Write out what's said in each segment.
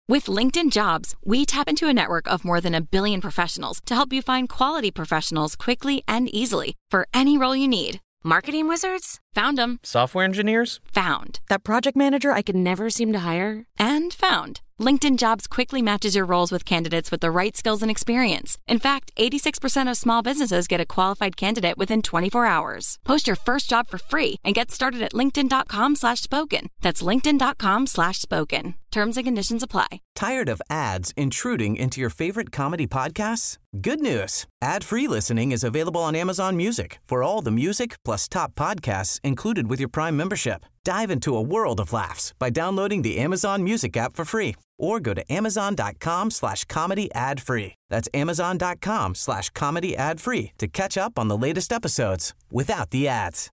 With LinkedIn Jobs, we tap into a network of more than 1 billion professionals to help you find quality professionals quickly and easily for any role you need. Marketing wizards? Found them. Software engineers? Found. That project manager I could never seem to hire? And found. LinkedIn Jobs quickly matches your roles with candidates with the right skills and experience. In fact, 86% of small businesses get a qualified candidate within 24 hours. Post your first job for free and get started at linkedin.com/spoken. That's linkedin.com/spoken. Terms and conditions apply. Tired of ads intruding into your favorite comedy podcasts? Good news. Ad-free listening is available on Amazon Music for all the music plus top podcasts included with your Prime membership. Dive into a world of laughs by downloading the Amazon Music app for free or go to amazon.com/comedy ad-free. That's amazon.com/comedy ad-free to catch up on the latest episodes without the ads.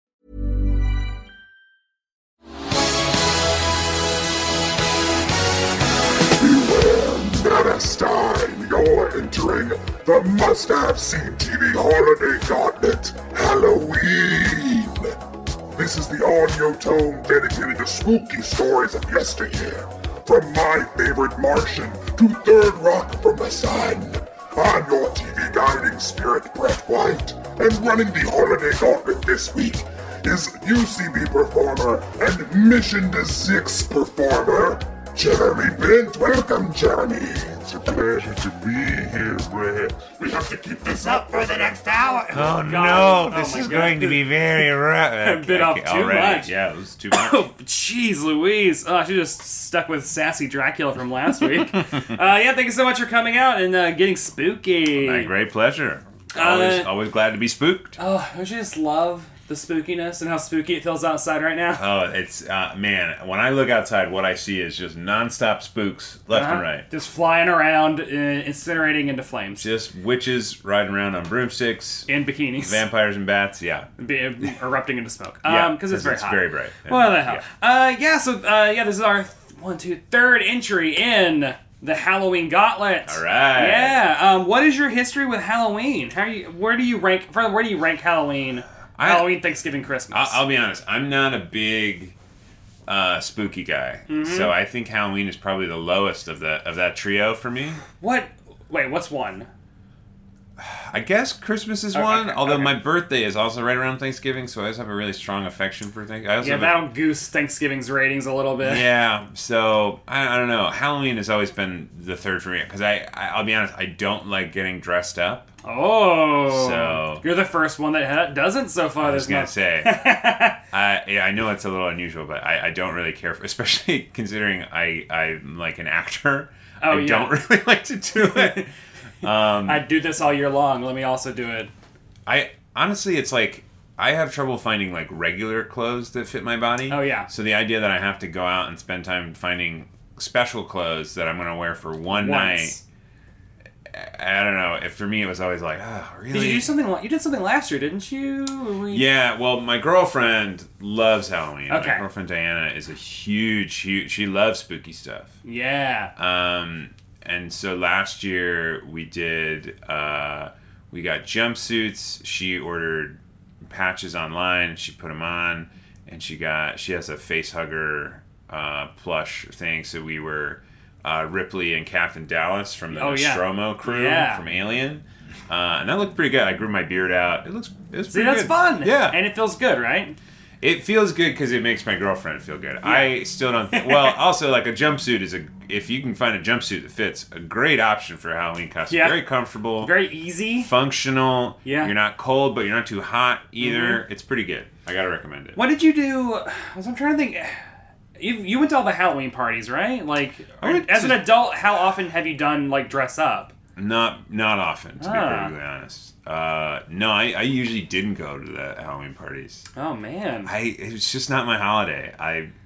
Stein, you're entering the must-have-seen TV holiday gauntlet, Halloween! This is the audio tome dedicated to spooky stories of yesteryear, from My Favorite Martian to Third Rock from the Sun. I'm your TV guiding spirit, Brett White, and running the holiday gauntlet this week is UCB performer and Mission to Six performer, Jeremy Bent. Welcome, Jeremy. It's a pleasure to be here, Brett. We have to keep this up for the next hour. Oh no, this is going to be very rough. I've been off too much. Yeah, it was too much. Oh, jeez Louise. Oh, I should just stuck with Sassy Dracula from last week. Yeah, thank you so much for coming out and getting spooky. My great pleasure. Always glad to be spooked. Oh, don't you just love the spookiness and how spooky it feels outside right now? Oh, it's, man, when I look outside, what I see is just nonstop spooks left and right. Just flying around, incinerating into flames. Just witches riding around on broomsticks. In bikinis. Vampires and bats, yeah. Erupting into smoke. Yeah, because it's very hot. Very bright. What the hell? Yeah. This is our third entry in the Halloween Gauntlet. All right. Yeah. What is your history with Halloween? Where do you rank Halloween? Halloween, Thanksgiving, Christmas. I'll be honest. I'm not a big spooky guy, so I think Halloween is probably the lowest of that trio for me. What? Wait, what's one? I guess Christmas is one, although my birthday is also right around Thanksgiving, so I always have a really strong affection for Thanksgiving. That'll goose Thanksgiving's ratings a little bit. Yeah, so I don't know. Halloween has always been the third for me, because I'll be honest, I don't like getting dressed up. Oh, so you're the first one that doesn't so far. I was gonna say, I know it's a little unusual, but I don't really care for, especially considering I'm like an actor. I don't really like to do it. I do this all year long. Let me also do it. Honestly, it's like I have trouble finding like regular clothes that fit my body. Oh yeah. So the idea that I have to go out and spend time finding special clothes that I'm going to wear for one night. I don't know. For me, it was always like, oh, really? Did you do something? You did something last year, didn't you? Yeah. Well, my girlfriend loves Halloween. Okay. My girlfriend Diana is a huge. She loves spooky stuff. Yeah. And so last year we did. We got jumpsuits. She ordered patches online. She put them on, and she has a face hugger plush thing. So we were. Ripley and Captain Dallas from the Nostromo crew from Alien. And that looked pretty good. I grew my beard out. It was pretty good. That's fun. Yeah. And it feels good, right? It feels good because it makes my girlfriend feel good. Yeah. I still don't well, also, like, a jumpsuit is if you can find a jumpsuit that fits, a great option for a Halloween costume. Yeah. Very comfortable. Very easy. Functional. Yeah. You're not cold, but you're not too hot either. Mm-hmm. It's pretty good. I gotta recommend it. What did you do? I'm trying to think. You went to all the Halloween parties, right? Like, as an adult, how often have you done, like, dress up? Not often, to be perfectly honest. No, I usually didn't go to the Halloween parties. Oh, man. It's just not my holiday.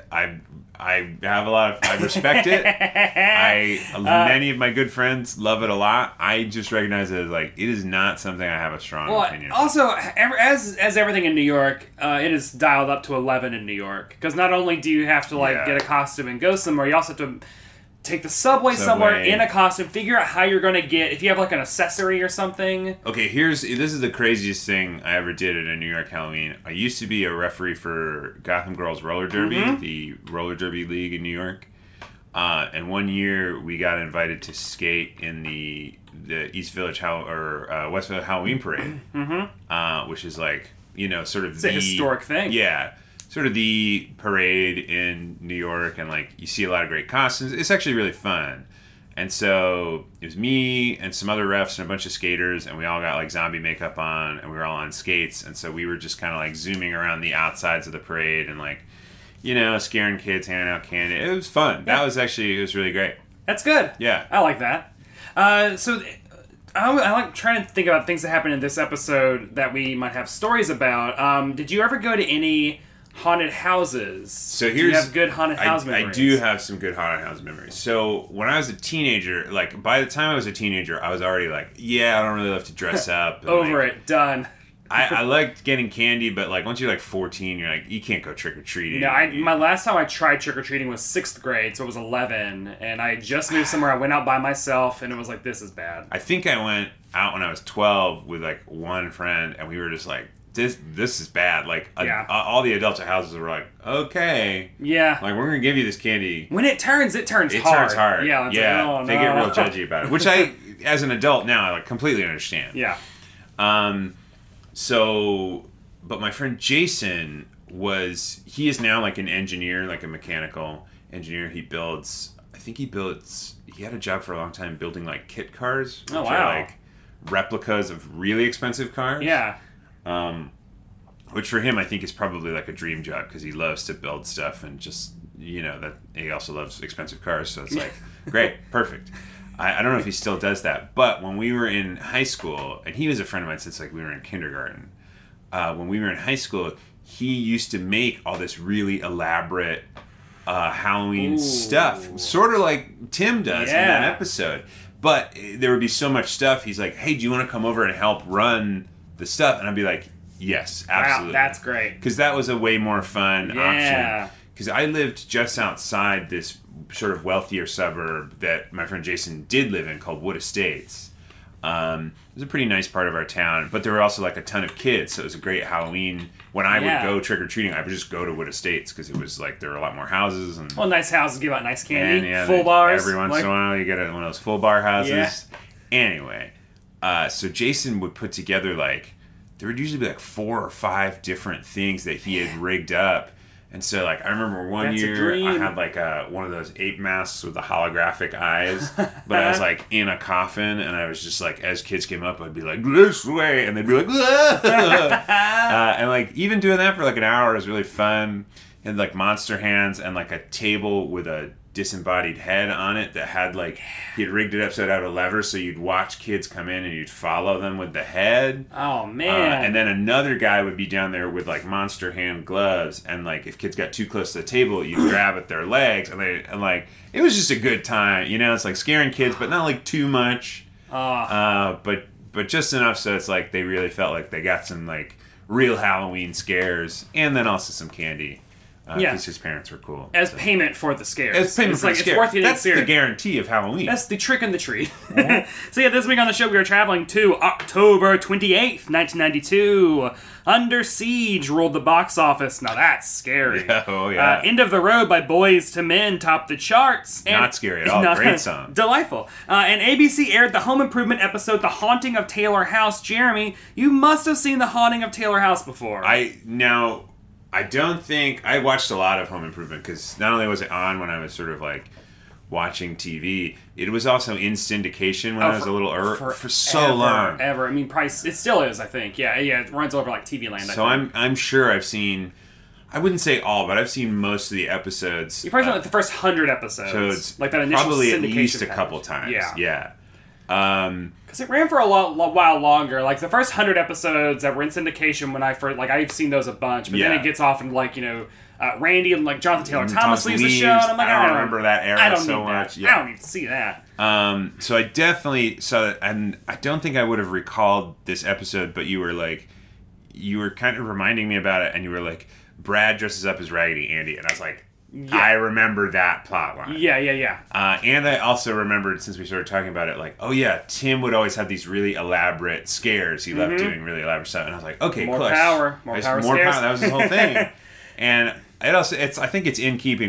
I have a lot of... I respect it. Many of my good friends love it a lot. I just recognize it as, like, it is not something I have a strong opinion on. Also, as everything in New York, it is dialed up to 11 in New York. Because not only do you have to, get a costume and go somewhere, you also have to take the subway somewhere in a costume, figure out how you're going to get... If you have, like, an accessory or something... Okay, this is the craziest thing I ever did at a New York Halloween. I used to be a referee for Gotham Girls Roller Derby, the roller derby league in New York. And one year we got invited to skate in the East Village West Village Halloween Parade, which is like, sort of it's a historic thing. Yeah, sort of the parade in New York, and like you see a lot of great costumes. It's actually really fun. And so it was me and some other refs and a bunch of skaters, and we all got like zombie makeup on, and we were all on skates. And so we were just kind of like zooming around the outsides of the parade and like, scaring kids, handing out candy. It was fun. It was really great. That's good. Yeah. I like that. So I like trying to think about things that happened in this episode that we might have stories about. Did you ever go to any haunted houses? So do you have good haunted house memories? I do have some good haunted house memories. So when I was a teenager, like by the time I was a teenager, I was already like, I don't really love to dress up. Over it, done. I liked getting candy, but like once you're like 14, you're like, you can't go trick or treating. No, my last time I tried trick or treating was 6th grade, so it was 11, and I just moved somewhere. I went out by myself, and it was like, this is bad. I think I went out when I was 12 with like one friend, and we were just like, this is bad. Like, all the adults at houses were like, okay. Yeah. Like, we're going to give you this candy. When it turns hard. It turns hard. Yeah. Like, oh, they get real judgy about it. Which I, as an adult now, I like completely understand. Yeah. But my friend Jason he is now like an engineer, like a mechanical engineer. He had a job for a long time building like kit cars. Which are like replicas of really expensive cars. Yeah. Which for him I think is probably like a dream job because he loves to build stuff and just that he also loves expensive cars, so it's like great, perfect. I don't know if he still does that, but when we were in high school, and he was a friend of mine since like we were in kindergarten, when we were in high school, he used to make all this really elaborate Halloween stuff, sort of like Tim does in that episode. But there would be so much stuff. He's like, hey, do you want to come over and help run the stuff? And I'd be like, yes, absolutely. Wow, that's great. Because that was a way more fun option. Because I lived just outside this sort of wealthier suburb that my friend Jason did live in called Wood Estates. It was a pretty nice part of our town, but there were also like a ton of kids, so it was a great Halloween. When I would go trick-or-treating, I would just go to Wood Estates because it was like there were a lot more houses. And nice houses give out nice candy, full bars. Every once in a while you get one of those full bar houses. Yeah. Anyway, so Jason would put together like, there would usually be like 4 or 5 different things that he had rigged up. And so, like, I remember one year I had, like, one of those ape masks with the holographic eyes, but I was, like, in a coffin, and I was just, like, as kids came up, I'd be like, this way, and they'd be like, and, like, even doing that for, like, an hour was really fun. And, like, monster hands and, like, a table with a disembodied head on it that had, like, he had rigged it up so it had a lever so you'd watch kids come in and you'd follow them with the head. Oh, man. And then another guy would be down there with, like, monster hand gloves, and, like, if kids got too close to the table, you'd grab at their legs, and like, it was just a good time, it's like scaring kids, but not, like, too much. But just enough so it's, like, they really felt like they got some, like, real Halloween scares, and then also some candy. Because his parents were cool. As payment for the scares. As payment for the scares. It's worth getting That's the guarantee of Halloween. That's the trick in the treat. So this week on the show we are traveling to October 28th, 1992. Under Siege ruled the box office. Now that's scary. Yeah, End of the Road by Boyz II Men topped the charts. And not scary at all. Great song. Delightful. And ABC aired the Home Improvement episode, The Haunting of Taylor House. Jeremy, you must have seen The Haunting of Taylor House before. I don't think... I watched a lot of Home Improvement because not only was it on when I was sort of like watching TV, it was also in syndication when I was a little... for so long. Forever. I mean, it still is, I think. Yeah, it runs over like TV Land. So I'm sure I've seen... I wouldn't say all, but I've seen most of the episodes. You've probably seen like the first 100 episodes. So it's like that initial probably syndication at least a package. couple times. Yeah. Because it ran for a while longer. Like the first 100 episodes that were in syndication when I first, like I've seen those a bunch, but then it gets off and like Randy and like Jonathan Taylor Thomas leaves the show, and I'm like, I don't remember that era so much. Yeah. I don't need to see that. So I definitely saw that, and I don't think I would have recalled this episode, but you were kind of reminding me about it, and you were like, Brad dresses up as Raggedy Andy, and I was like, I remember that plot line. Yeah. And I also remembered, since we started talking about it, like, oh yeah, Tim would always have these really elaborate scares. He loved doing really elaborate stuff. And I was like, okay, more power. More power. That was his whole thing. And it also, I think it's in keeping with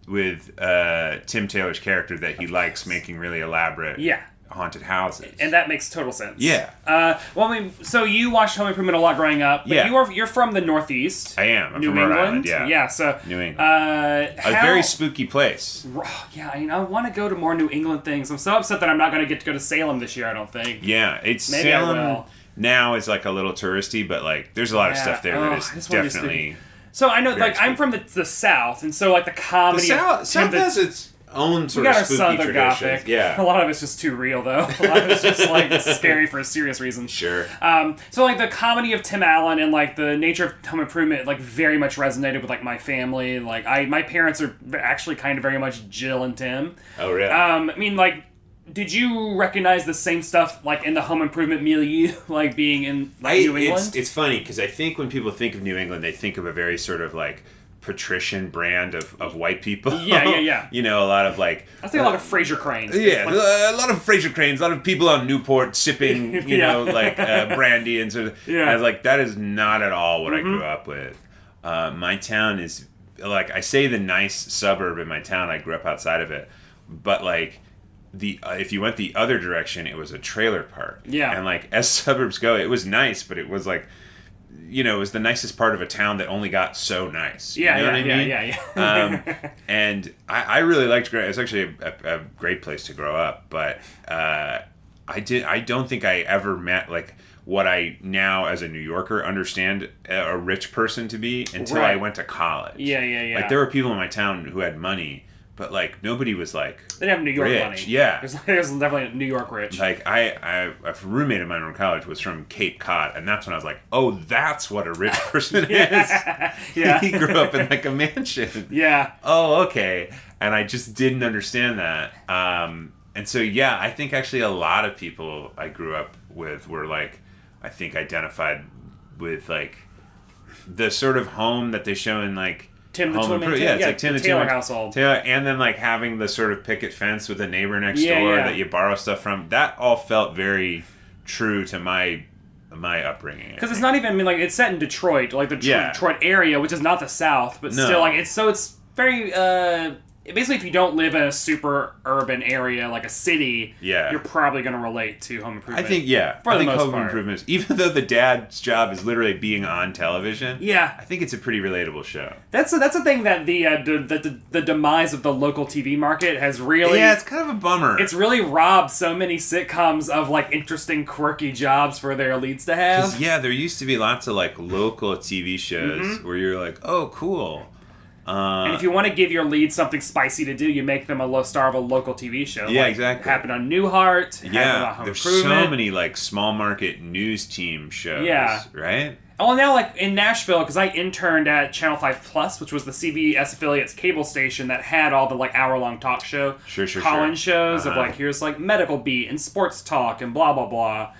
Tim Taylor's character that he likes making really elaborate haunted houses. And that makes total sense. Yeah. Well, I mean, so you watched Home Improvement a lot growing up. But you're from the Northeast. I am. I'm New from England. Rhode Island, yeah. Yeah, so... New England. A very spooky place. Yeah, I mean, I want to go to more New England things. I'm so upset that I'm not going to get to go to Salem this year, I don't think. Yeah, Maybe Salem I will. now is like a little touristy, but like there's a lot of stuff there that is definitely... So I know, like, I'm from the South, and so, like, the comedy... The South has its own sort of spooky traditions. Gothic. Yeah. A lot of it's just too real, though. A lot of it's just, like, scary for a serious reason. Sure. So, like, the comedy of Tim Allen and, like, the nature of Home Improvement, like, very much resonated with, like, my family. Like, my parents are actually kind of very much Jill and Tim. Oh, really? I mean, like... Did you recognize the same stuff, like, in the Home Improvement milieu, like, being in New England? It's funny, because I think when people think of New England, they think of a very sort of, like, patrician brand of white people. Yeah. You know, a lot of, like... I think a lot of Fraser Cranes. Yeah, a lot of Fraser Cranes, a lot of people on Newport sipping, you know, like, brandy and sort of... I was like, that is not at all what I grew up with. My town is, like, I say the nice suburb in my town, I grew up outside of it, but, like... if you went the other direction, it was a trailer park. Yeah. And, like, as suburbs go, it was nice, but it was, like, you know, it was the nicest part of a town that only got so nice. You know what I mean? Yeah. And I really liked it. It was actually a great place to grow up, but I don't think I ever met, like, what I now, as a New Yorker, understand a rich person to be until I went to college. Yeah. Like, there were people in my town who had money, but, like, nobody was, like, they didn't have New York rich. money. Yeah. There's definitely New York rich. Like, a roommate of mine from college was from Cape Cod, and that's when I was like, oh, that's what a rich person is. Yeah. He grew up in, like, a mansion. Yeah. Oh, okay. And I just didn't understand that. And so, yeah, I think actually a lot of people I grew up with were, like, I think identified with, like, the sort of home that they show in, like, Tim the Twin Man. It's like Tim the Taylor household. Taylor, and then, like, having the sort of picket fence with a neighbor next door that you borrow stuff from. That all felt very true to my upbringing. Because it's not even, I mean, like, it's set in Detroit, like the Detroit area, which is not the South, but still, like, it's very, basically, if you don't live in a super urban area, like a city, you're probably going to relate to Home Improvement. I think, for the most Home part. Improvement, even though the dad's job is literally being on television, I think it's a pretty relatable show. That's the thing that the demise of the local TV market has really... Yeah, it's kind of a bummer. It's really robbed so many sitcoms of, like, interesting, quirky jobs for their leads to have. Yeah, there used to be lots of, like, local TV shows where you're like, oh, cool. And if you want to give your lead something spicy to do, you make them a star of a local TV show. Yeah, like exactly. Happened on Newhart. Yeah, there's so many, like, small market news team shows. Yeah. Right? Oh, and now, like, in Nashville, because I interned at Channel 5 Plus, which was the CBS affiliate's cable station that had all the, like, hour-long talk show call-in shows of, like, here's, like, Medical Beat and Sports Talk and blah, blah,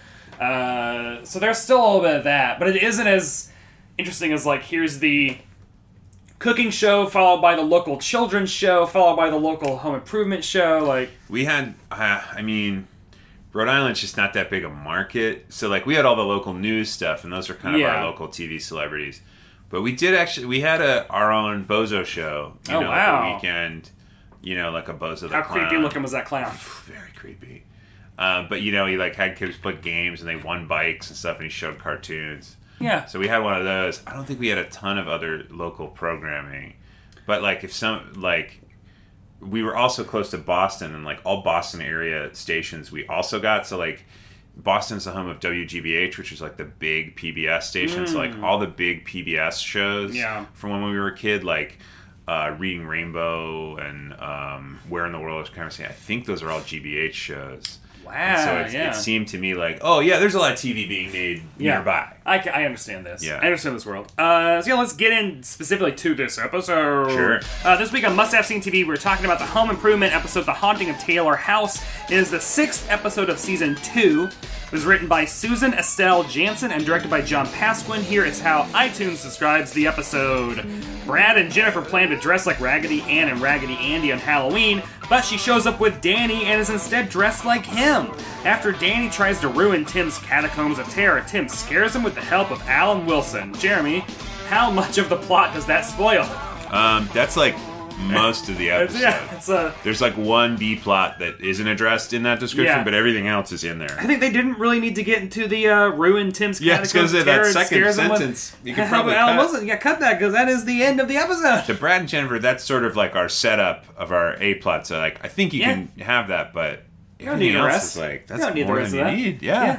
blah. So there's still a little bit of that, but it isn't as interesting as, like, here's the cooking show, followed by the local children's show, followed by the local home improvement show. Like, we had, I mean, Rhode Island's just not that big a market. So, like, we had all the local news stuff, and those are kind of our local TV celebrities. But we had our own Bozo show, you know, like a weekend, you know, like a Bozo the Clown. How creepy looking was that clown? Very creepy. But, you know, he, like, had kids play games, and they won bikes and stuff, and he showed cartoons. Yeah. So we had one of those. I don't think we had a ton of other local programming. But, like, we were also close to Boston, and, like, all Boston area stations we also got. So, like, Boston's the home of WGBH, which is, like, the big PBS station. So, like, all the big PBS shows from when we were a kid, like, Reading Rainbow and Where in the World is Conversation. I think those are all GBH shows. Wow, so it seemed to me like, oh, yeah, there's a lot of TV being made nearby. I understand this. Yeah. I understand this world. So let's get in specifically to this episode. Sure. This week on Must Have Seen TV, we're talking about the home improvement episode, The Haunting of Taylor House. It is the 6th episode of Season 2. It was written by Susan Estelle Jansen and directed by John Pasquin. Here is how iTunes describes the episode. Brad and Jennifer plan to dress like Raggedy Ann and Raggedy Andy on Halloween, but she shows up with Danny and is instead dressed like him. After Danny tries to ruin Tim's Catacombs of Terror, Tim scares him with the help of Alan Wilson. Jeremy, how much of the plot does that spoil? That's like most of the episode. There's like one B plot that isn't addressed in that description, but everything else is in there. I think they didn't really need to get into the ruin Tim's catacombs. Yeah, I was going to say that second sentence. You could probably cut that because that is the end of the episode. To Brad and Jennifer, that's sort of like our setup of our A plot. So like, I think you can have that, but you don't need the rest. That's more than you need. Yeah.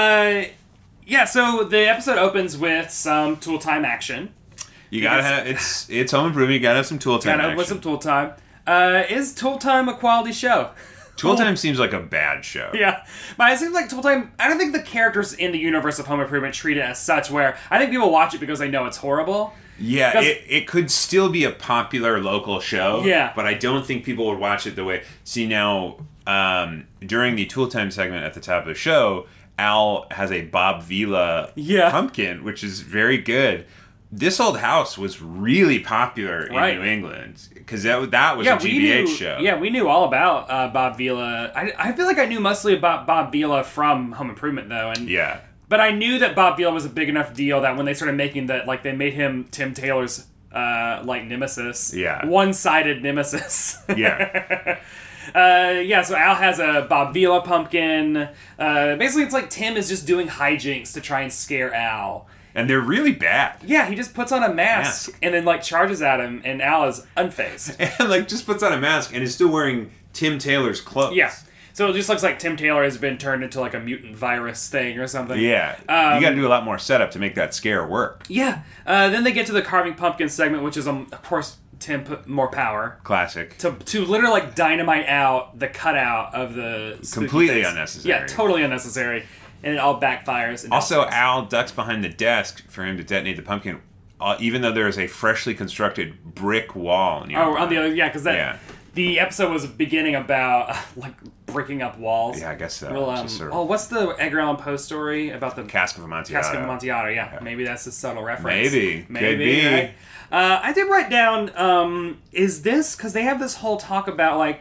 So the episode opens with some tool time action. You gotta have it's home improvement. You gotta have some tool time. Gotta have some tool time. Is Tool Time a quality show? Tool Time seems like a bad show. Yeah, but it seems like Tool Time. I don't think the characters in the universe of Home Improvement treat it as such. Where I think people watch it because they know it's horrible. Yeah, it could still be a popular local show. Yeah, but I don't think people would watch it the way. See now, during the Tool Time segment at the top of the show, Al has a Bob Vila pumpkin, which is very good. This Old House was really popular in New England because that was a GBH show. Yeah, we knew all about Bob Vila. I feel like I knew mostly about Bob Vila from Home Improvement though, but I knew that Bob Vila was a big enough deal that when they started making that, like they made him Tim Taylor's nemesis, one-sided nemesis. Yeah. So Al has a Bob Vila pumpkin. Basically, it's like Tim is just doing hijinks to try and scare Al. And they're really bad. Yeah, he just puts on a mask and then charges at him, and Al is unfazed. And just puts on a mask and is still wearing Tim Taylor's clothes. Yeah. So it just looks like Tim Taylor has been turned into a mutant virus thing or something. Yeah. You got to do a lot more setup to make that scare work. Yeah. Then they get to the carving pumpkin segment, which is of course Tim put more power. Classic. To literally dynamite out the cutout of the completely unnecessary. Yeah, totally unnecessary. And it all backfires. Also, Al ducks behind the desk for him to detonate the pumpkin, even though there is a freshly constructed brick wall nearby. On the other, because the episode was beginning about breaking up walls. Yeah, I guess so. What's the Edgar Allan Poe story about the Cask of Amontillado? Cask of Amontillado. Yeah, maybe that's a subtle reference. Maybe. Could be. Right? I did write down. Is this because they have this whole talk about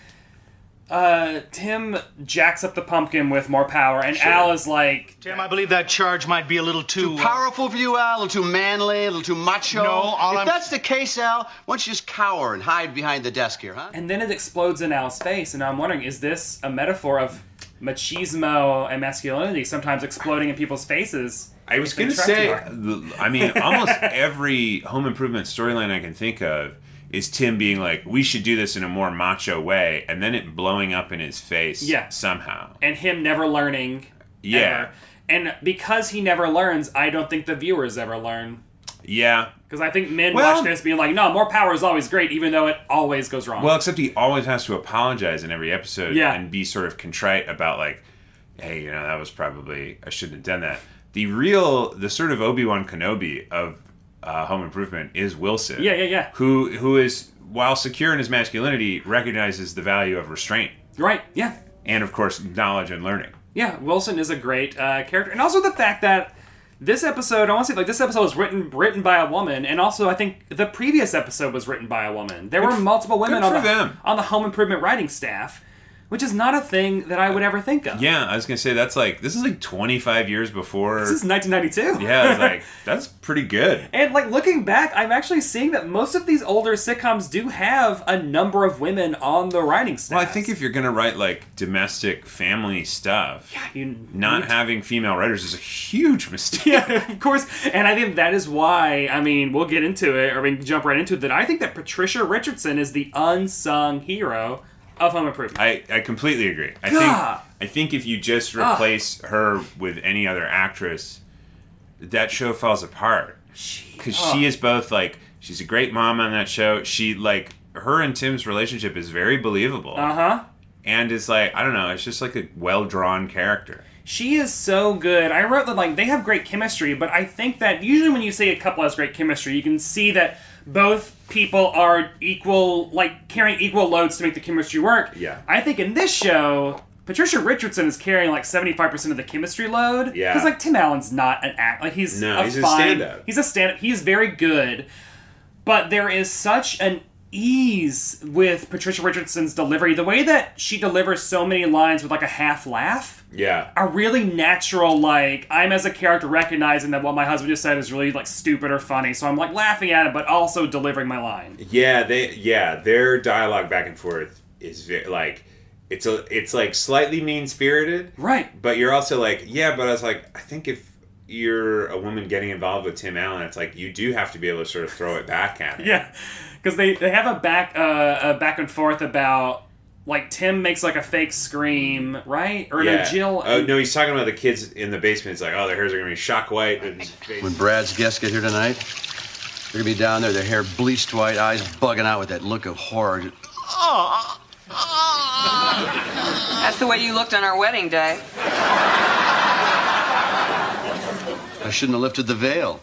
Tim jacks up the pumpkin with more power, and Al is like... Tim, I believe that charge might be a little too powerful for you, Al? A little too manly? A little too macho? No, If that's the case, Al, why don't you just cower and hide behind the desk here, huh? And then it explodes in Al's face, and I'm wondering, is this a metaphor of machismo and masculinity sometimes exploding in people's faces? I was going to say, almost every Home Improvement storyline I can think of is Tim being like, we should do this in a more macho way, and then it blowing up in his face somehow. And him never learning. Yeah. Ever. And because he never learns, I don't think the viewers ever learn. Yeah. Because I think men watch this being like, no, more power is always great, even though it always goes wrong. Well, except he always has to apologize in every episode and be sort of contrite about hey, that was probably, I shouldn't have done that. The sort of Obi-Wan Kenobi of Home Improvement is Wilson. Yeah. Who is, while secure in his masculinity, recognizes the value of restraint. Right, yeah. And, of course, knowledge and learning. Yeah, Wilson is a great character. And also the fact that this episode, I want to say, this episode was written by a woman, and also I think the previous episode was written by a woman. There were multiple women on the Home Improvement writing staff, which is not a thing that I would ever think of. Yeah, I was going to say, this is 25 years before... This is 1992. Yeah, that's pretty good. And, looking back, I'm actually seeing that most of these older sitcoms do have a number of women on the writing staff. Well, I think if you're going to write, domestic family stuff, not having female writers is a huge mistake. Yeah, of course. And I think that is why, we'll get into it, or we can jump right into it, that I think that Patricia Richardson is the unsung hero of Home Improvement. I completely agree. I think if you just replace her with any other actress, that show falls apart. Because she is both she's a great mom on that show. She her and Tim's relationship is very believable. And it's I don't know, it's just a well drawn character. She is so good. I wrote that they have great chemistry, but I think that usually when you say a couple has great chemistry, you can see that both people are equal, carrying equal loads to make the chemistry work. Yeah. I think in this show, Patricia Richardson is carrying 75% of the chemistry load. Yeah. Because Tim Allen's not an act. He's a stand-up. He's a stand-up. He is very good, but there is such an ease with Patricia Richardson's delivery, the way that she delivers so many lines with like a half laugh. Yeah. A really natural, like, I'm as a character recognizing that what my husband just said is really like stupid or funny, so I'm like laughing at it, but also delivering my line. Yeah, their dialogue back and forth is like, it's like slightly mean-spirited. Right. But you're also like, yeah, but I was like, I think if you're a woman getting involved with Tim Allen, it's like you do have to be able to sort of throw it back at him. Yeah, because they have a back and forth about, like, Tim makes like a fake scream, right? Or no, Jill. Oh no, he's talking about the kids in the basement. It's like, oh, their hairs are gonna be shock white. When Brad's guests get here tonight, they're gonna be down there, their hair bleached white, eyes bugging out with that look of horror. That's the way you looked on our wedding day. I shouldn't have lifted the veil.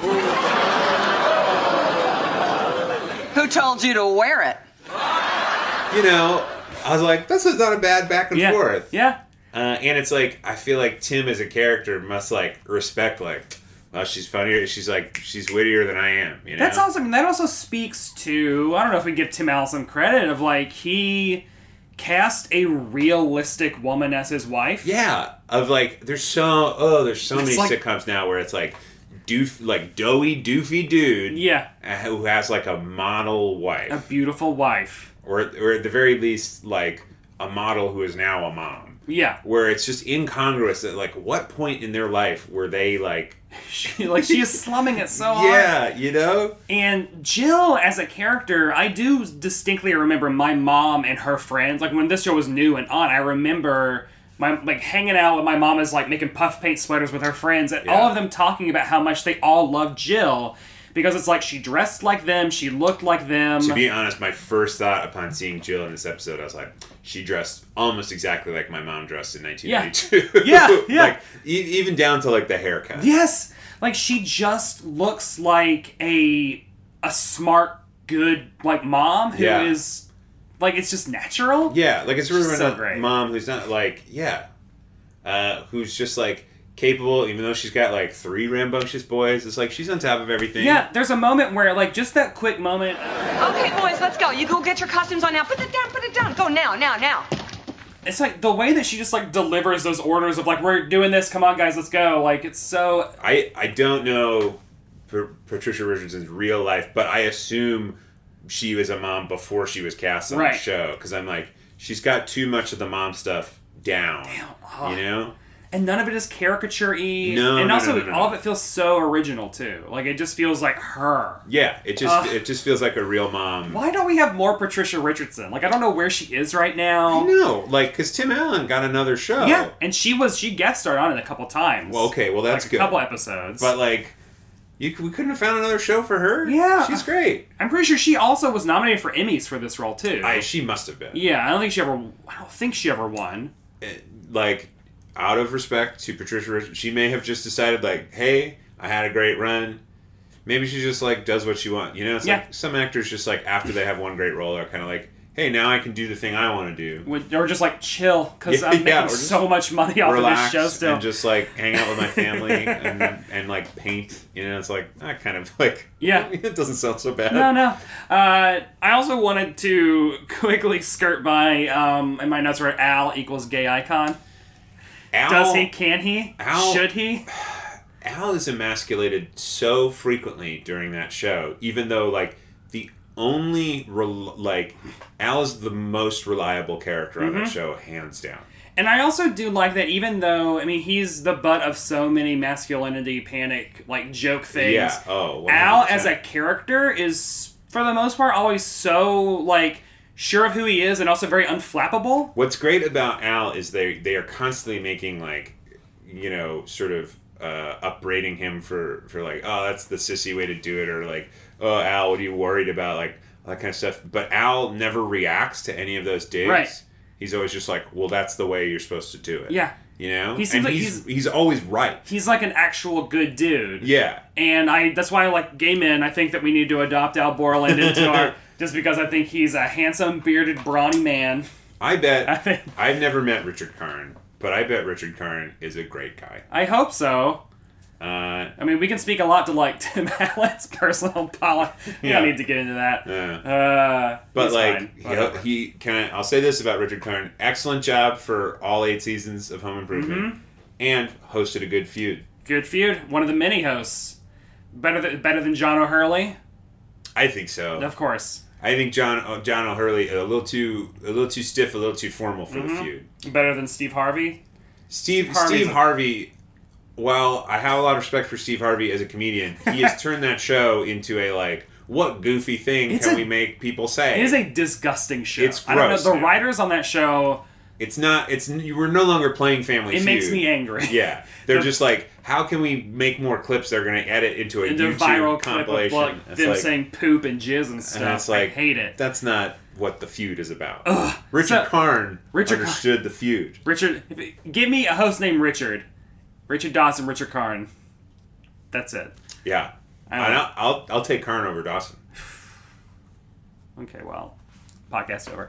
Who told you to wear it? You know, I was like, this is not a bad back and forth. Yeah. And it's like, I feel like Tim as a character must like respect, like, well, she's funnier. She's like, she's wittier than I am. You know? That's also, I mean, that also speaks to, I don't know if we give Tim Allen some credit of like, he cast a realistic woman as his wife. Yeah, of like, there's so many like, sitcoms now where it's like, doughy, doofy dude. Yeah. Who has like a model wife. A beautiful wife. Or at the very least, like, a model who is now a mom. Yeah. Where it's just incongruous that, like, what point in their life were they, like... she is slumming it so hard. Yeah, you know? And Jill, as a character, I do distinctly remember my mom and her friends. Like, when this show was new and on, I remember... hanging out with my mom is like making puff paint sweaters with her friends, and all of them talking about how much they all love Jill because it's like she dressed like them, she looked like them. To be honest, my first thought upon seeing Jill in this episode, I was like, she dressed almost exactly like my mom dressed in 1992. Yeah. Like even down to like the haircut. Yes, like she just looks like a smart, good like mom who is. Like, it's just natural? Yeah, like, it's really so a great. mom who's not, like, who's just, like, capable, even though she's got, like, 3 rambunctious boys. It's like, she's on top of everything. Yeah, there's a moment where, like, just that quick moment... Okay, boys, let's go. You go get your costumes on now. Put it down. Go now. It's like, the way that she just, like, delivers those orders of, like, we're doing this, come on, guys, let's go. Like, it's so... I don't know Patricia Richardson's real life, but I assume... she was a mom before she was cast on the show. Because I'm like, she's got too much of the mom stuff down. You know? And none of it is caricature-y. No, and also, no. all of it feels so original, too. Like, it just feels like her. Yeah, it just feels like a real mom. Why don't we have more Patricia Richardson? Like, I don't know where she is right now. I know. Like, because Tim Allen got another show. Yeah, and she guest starred on it a couple times. Well, okay, well, that's good. A couple episodes. But, like... we couldn't have found another show for her? Yeah. She's great. I'm pretty sure she also was nominated for Emmys for this role, too. She must have been. Yeah, I don't think she ever won. Like, out of respect to Patricia Richardson, she may have just decided, like, hey, I had a great run. Maybe she just, like, does what she wants. You know, it's like some actors just, like, after they have one great role, are kind of like, hey, now I can do the thing I want to do. Or just, like, chill, because I'm making so much money off of this show still. And just, like, hang out with my family and like, paint. You know, it's like, that kind of, like... Yeah. It doesn't sound so bad. No. I also wanted to quickly skirt by, in my notes where Al equals gay icon. Al... Does he? Can he? Al... Should he? Al is emasculated so frequently during that show, even though, like, the only, Al is the most reliable character on that show, hands down. And I also do like that even though, I mean, he's the butt of so many masculinity panic, like, joke things. Yeah, 100%. Al, as a character, is, for the most part, always so, like, sure of who he is and also very unflappable. What's great about Al is they are constantly making, like, you know, sort of upbraiding him for like, oh, that's the sissy way to do it, or like, oh, Al, what are you worried about, like, all that kind of stuff. But Al never reacts to any of those digs. Right. He's always just like, well, that's the way you're supposed to do it. Yeah. You know? He's always right. He's like an actual good dude. Yeah. And that's why, like, gay men, I think that we need to adopt Al Borland into our... Just because I think he's a handsome, bearded, brawny man. I've never met Richard Karn, but I bet Richard Karn is a great guy. I hope so. I mean, we can speak a lot to like Tim Allen's personal policy. We don't need to get into that. But like I'll say this about Richard Karn: excellent job for all 8 seasons of Home Improvement, and hosted a good feud. Good feud. One of the many hosts. Better than John O'Hurley. I think so. Of course. I think John O'Hurley a little too stiff, a little too formal for the feud. Better than Steve Harvey. Steve Harvey. While I have a lot of respect for Steve Harvey as a comedian, he has turned that show into a like, what goofy thing can we make people say? It is a disgusting show. It's gross. I don't know. The writers on that show. It's not. You were no longer playing Family Feud. It makes me angry. Yeah, they're just like, how can we make more clips that are going to edit into a YouTube viral compilation? Clip of them saying poop and jizz and stuff. And it's like, I hate it. That's not what the feud is about. Richard Karn understood the feud. Give me a host named Richard. Richard Dawson, Richard Karn. That's it. Yeah. I'll take Karn over Dawson. Okay, well, podcast over.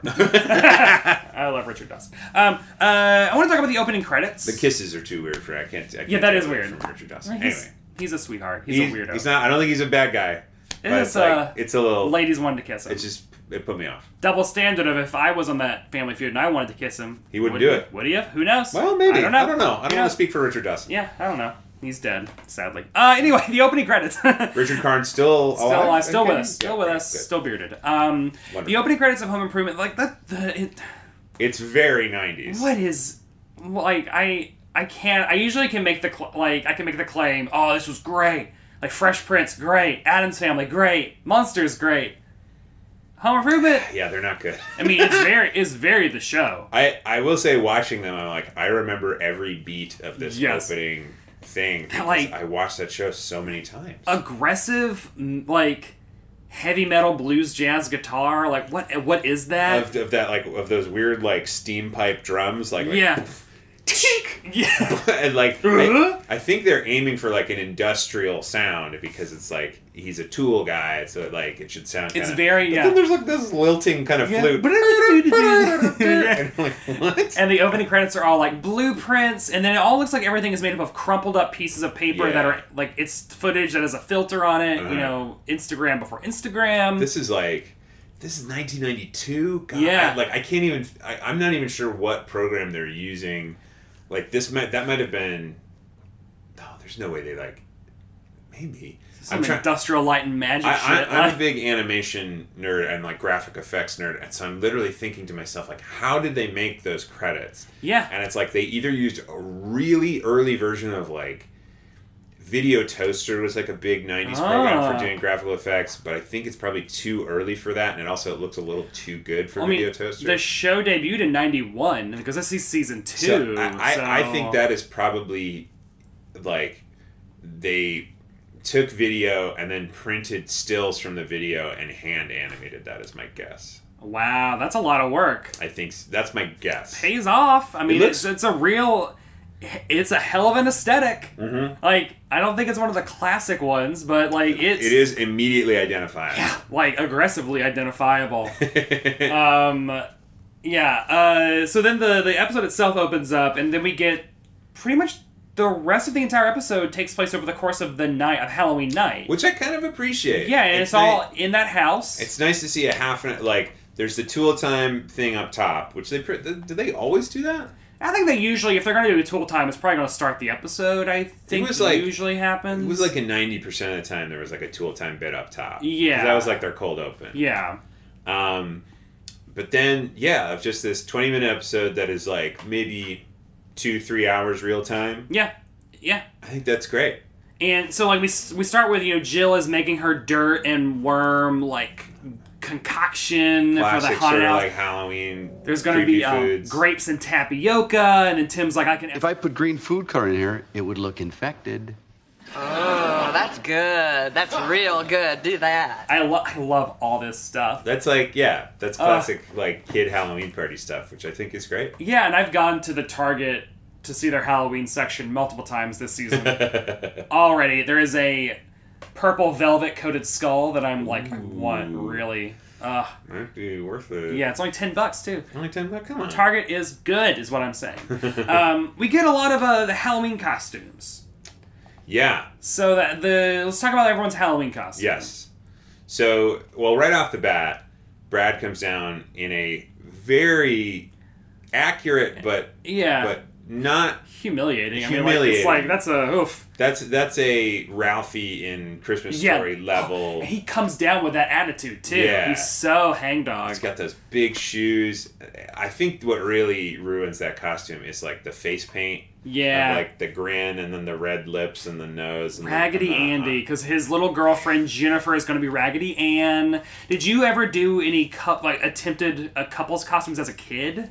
I love Richard Dawson. I want to talk about the opening credits. The kisses are too weird for I can't yeah, that is weird. From Richard Dawson. Anyway, he's a sweetheart. He's a weirdo. He's not. I don't think he's a bad guy. It's a little. Ladies wanted to kiss him. It put me off. Double standard of if I was on that Family Feud and I wanted to kiss him, he wouldn't do it. Would he have? Who knows? Well, maybe. I don't know. I don't want to speak for Richard Dawson. Yeah, I don't know. He's dead, sadly. Anyway, the opening credits. Richard Karn still alive? Still with us. Still with us. Good. Still bearded. The opening credits of Home Improvement, like it's very 90s. What is like I can't. I usually can make the claim. Oh, this was great. Like Fresh Prince, great. Addams Family, great. Monsters, great. Home Improvement. Yeah, they're not good. I mean, it's very the show. I will say, watching them, I'm like, I remember every beat of this opening thing. Like, I watched that show so many times. Aggressive, like heavy metal, blues, jazz, guitar. Like what is that? Of those weird like steam pipe drums. Like yeah. Yeah. And like I think they're aiming for like an industrial sound because it's like he's a Tool guy, so like it should sound it's very Then there's like this lilting kind of flute. And I'm like, what? And the opening credits are all like blueprints, and then it all looks like everything is made up of crumpled up pieces of paper that are like it's footage that has a filter on it, Instagram before Instagram. This is 1992. God, yeah. I can't even I'm not even sure what program they're using. Like that might have been. No, there's no way they maybe some industrial light and magic shit. I'm a big animation nerd and like graphic effects nerd, and so I'm literally thinking to myself like, how did they make those credits? Yeah, and it's like they either used a really early version of like Video Toaster was like a big 90s program for doing graphical effects, but I think it's probably too early for that, and it looks a little too good for Video Toaster. The show debuted in 91, because this is season 2. So I think that is probably, like, they took video and then printed stills from the video and hand animated that, is my guess. Wow, that's a lot of work. I think that's my guess. Pays off. I mean, it's a real... It's a hell of an aesthetic. Mm-hmm. Like, I don't think it's one of the classic ones, but like it is immediately identifiable. Yeah, like aggressively identifiable. So then the episode itself opens up, and then we get pretty much the rest of the entire episode takes place over the course of the night of Halloween night, which I kind of appreciate. Yeah, and it's all in that house. It's nice to see a half like there's the Tool Time thing up top, which do they always do that? I think they usually, if they're going to do a Tool Time, it's probably going to start the episode, I think it was usually happens. It was like 90% of the time there was like a Tool Time bit up top. Yeah. That was like their cold open. Yeah. But then, just this 20-minute episode that is like maybe 2-3 hours real time. Yeah. Yeah. I think that's great. And so like we start with, Jill is making her dirt and worm like concoction classic for the haunted house. Like Halloween. There's going to be grapes and tapioca, and then Tim's like, If I put green food color in here, it would look infected. Oh, that's good. That's real good. Do that. I love all this stuff. That's that's classic like kid Halloween party stuff, which I think is great. Yeah, and I've gone to the Target to see their Halloween section multiple times this season. Already, there is a purple velvet coated skull that I'm like, what, really? Might be worth it. Yeah, it's only $10 too. Only $10? Come on. Target is good, is what I'm saying. We get a lot of the Halloween costumes. Yeah. So let's talk about everyone's Halloween costume. Yes. So, right off the bat, Brad comes down in a very accurate but not humiliating. Humiliating. I mean, it's like that's a oof. That's a Ralphie in Christmas Story level. And he comes down with that attitude too. Yeah. He's so hangdog. He's got those big shoes. I think what really ruins that costume is like the face paint. Yeah. Of like the grin and then the red lips and the nose. And Raggedy Andy, because his little girlfriend Jennifer is going to be Raggedy Ann. Did you ever do any attempted couples costumes as a kid?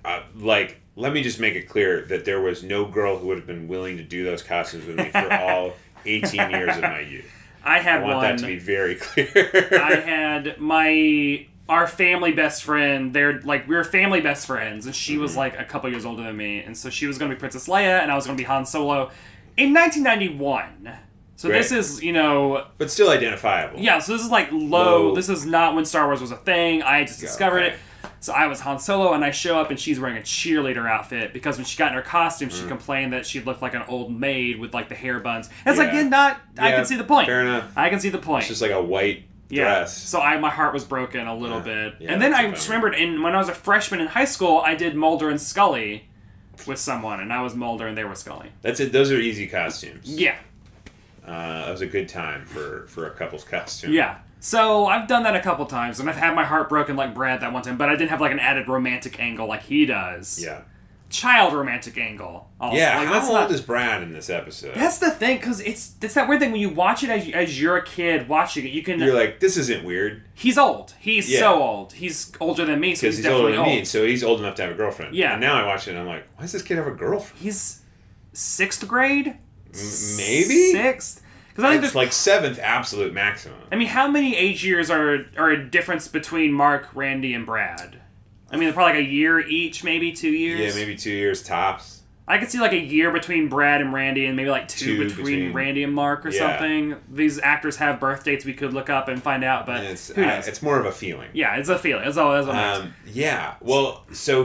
Let me just make it clear that there was no girl who would have been willing to do those costumes with me for all 18 years of my youth. I want that to be very clear. I had our family best friend. We were family best friends, and she was like a couple years older than me, and so she was going to be Princess Leia, and I was going to be Han Solo in 1991. So Great. This is, but still identifiable. Yeah, so this is like low. This is not when Star Wars was a thing. I just discovered it. So I was Han Solo, and I show up, and she's wearing a cheerleader outfit, because when she got in her costume, she complained that she looked like an old maid with, like, the hair buns. And it's I can see the point. Fair enough. I can see the point. It's just like a white dress. So my heart was broken a little bit. Yeah, and then I just remembered, when I was a freshman in high school, I did Mulder and Scully with someone, and I was Mulder, and they were Scully. That's it. Those are easy costumes. Yeah. That was a good time for a couple's costume. Yeah. So I've done that a couple times, and I've had my heart broken like Brad that one time, but I didn't have like an added romantic angle like he does. Yeah. Child romantic angle. Also. Yeah, how old is Brad in this episode? That's the thing, because it's that weird thing when you watch it as you're a kid watching it, you're like, this isn't weird. He's old. He's so old. He's older than me, so he's definitely older than me, so he's old enough to have a girlfriend. Yeah. And now I watch it and I'm like, why does this kid have a girlfriend? He's 6th grade? Maybe? 6th? Because I think it's like 7th absolute maximum. I mean, how many age years are a difference between Mark, Randy, and Brad? I mean, they're probably like a year each, maybe 2 years. Yeah, maybe 2 years tops. I could see like a year between Brad and Randy, and maybe like two between Randy and Mark or something. These actors have birth dates we could look up and find out, but who knows? It's more of a feeling. Yeah, it's a feeling. That's what makes it. Yeah. Well, so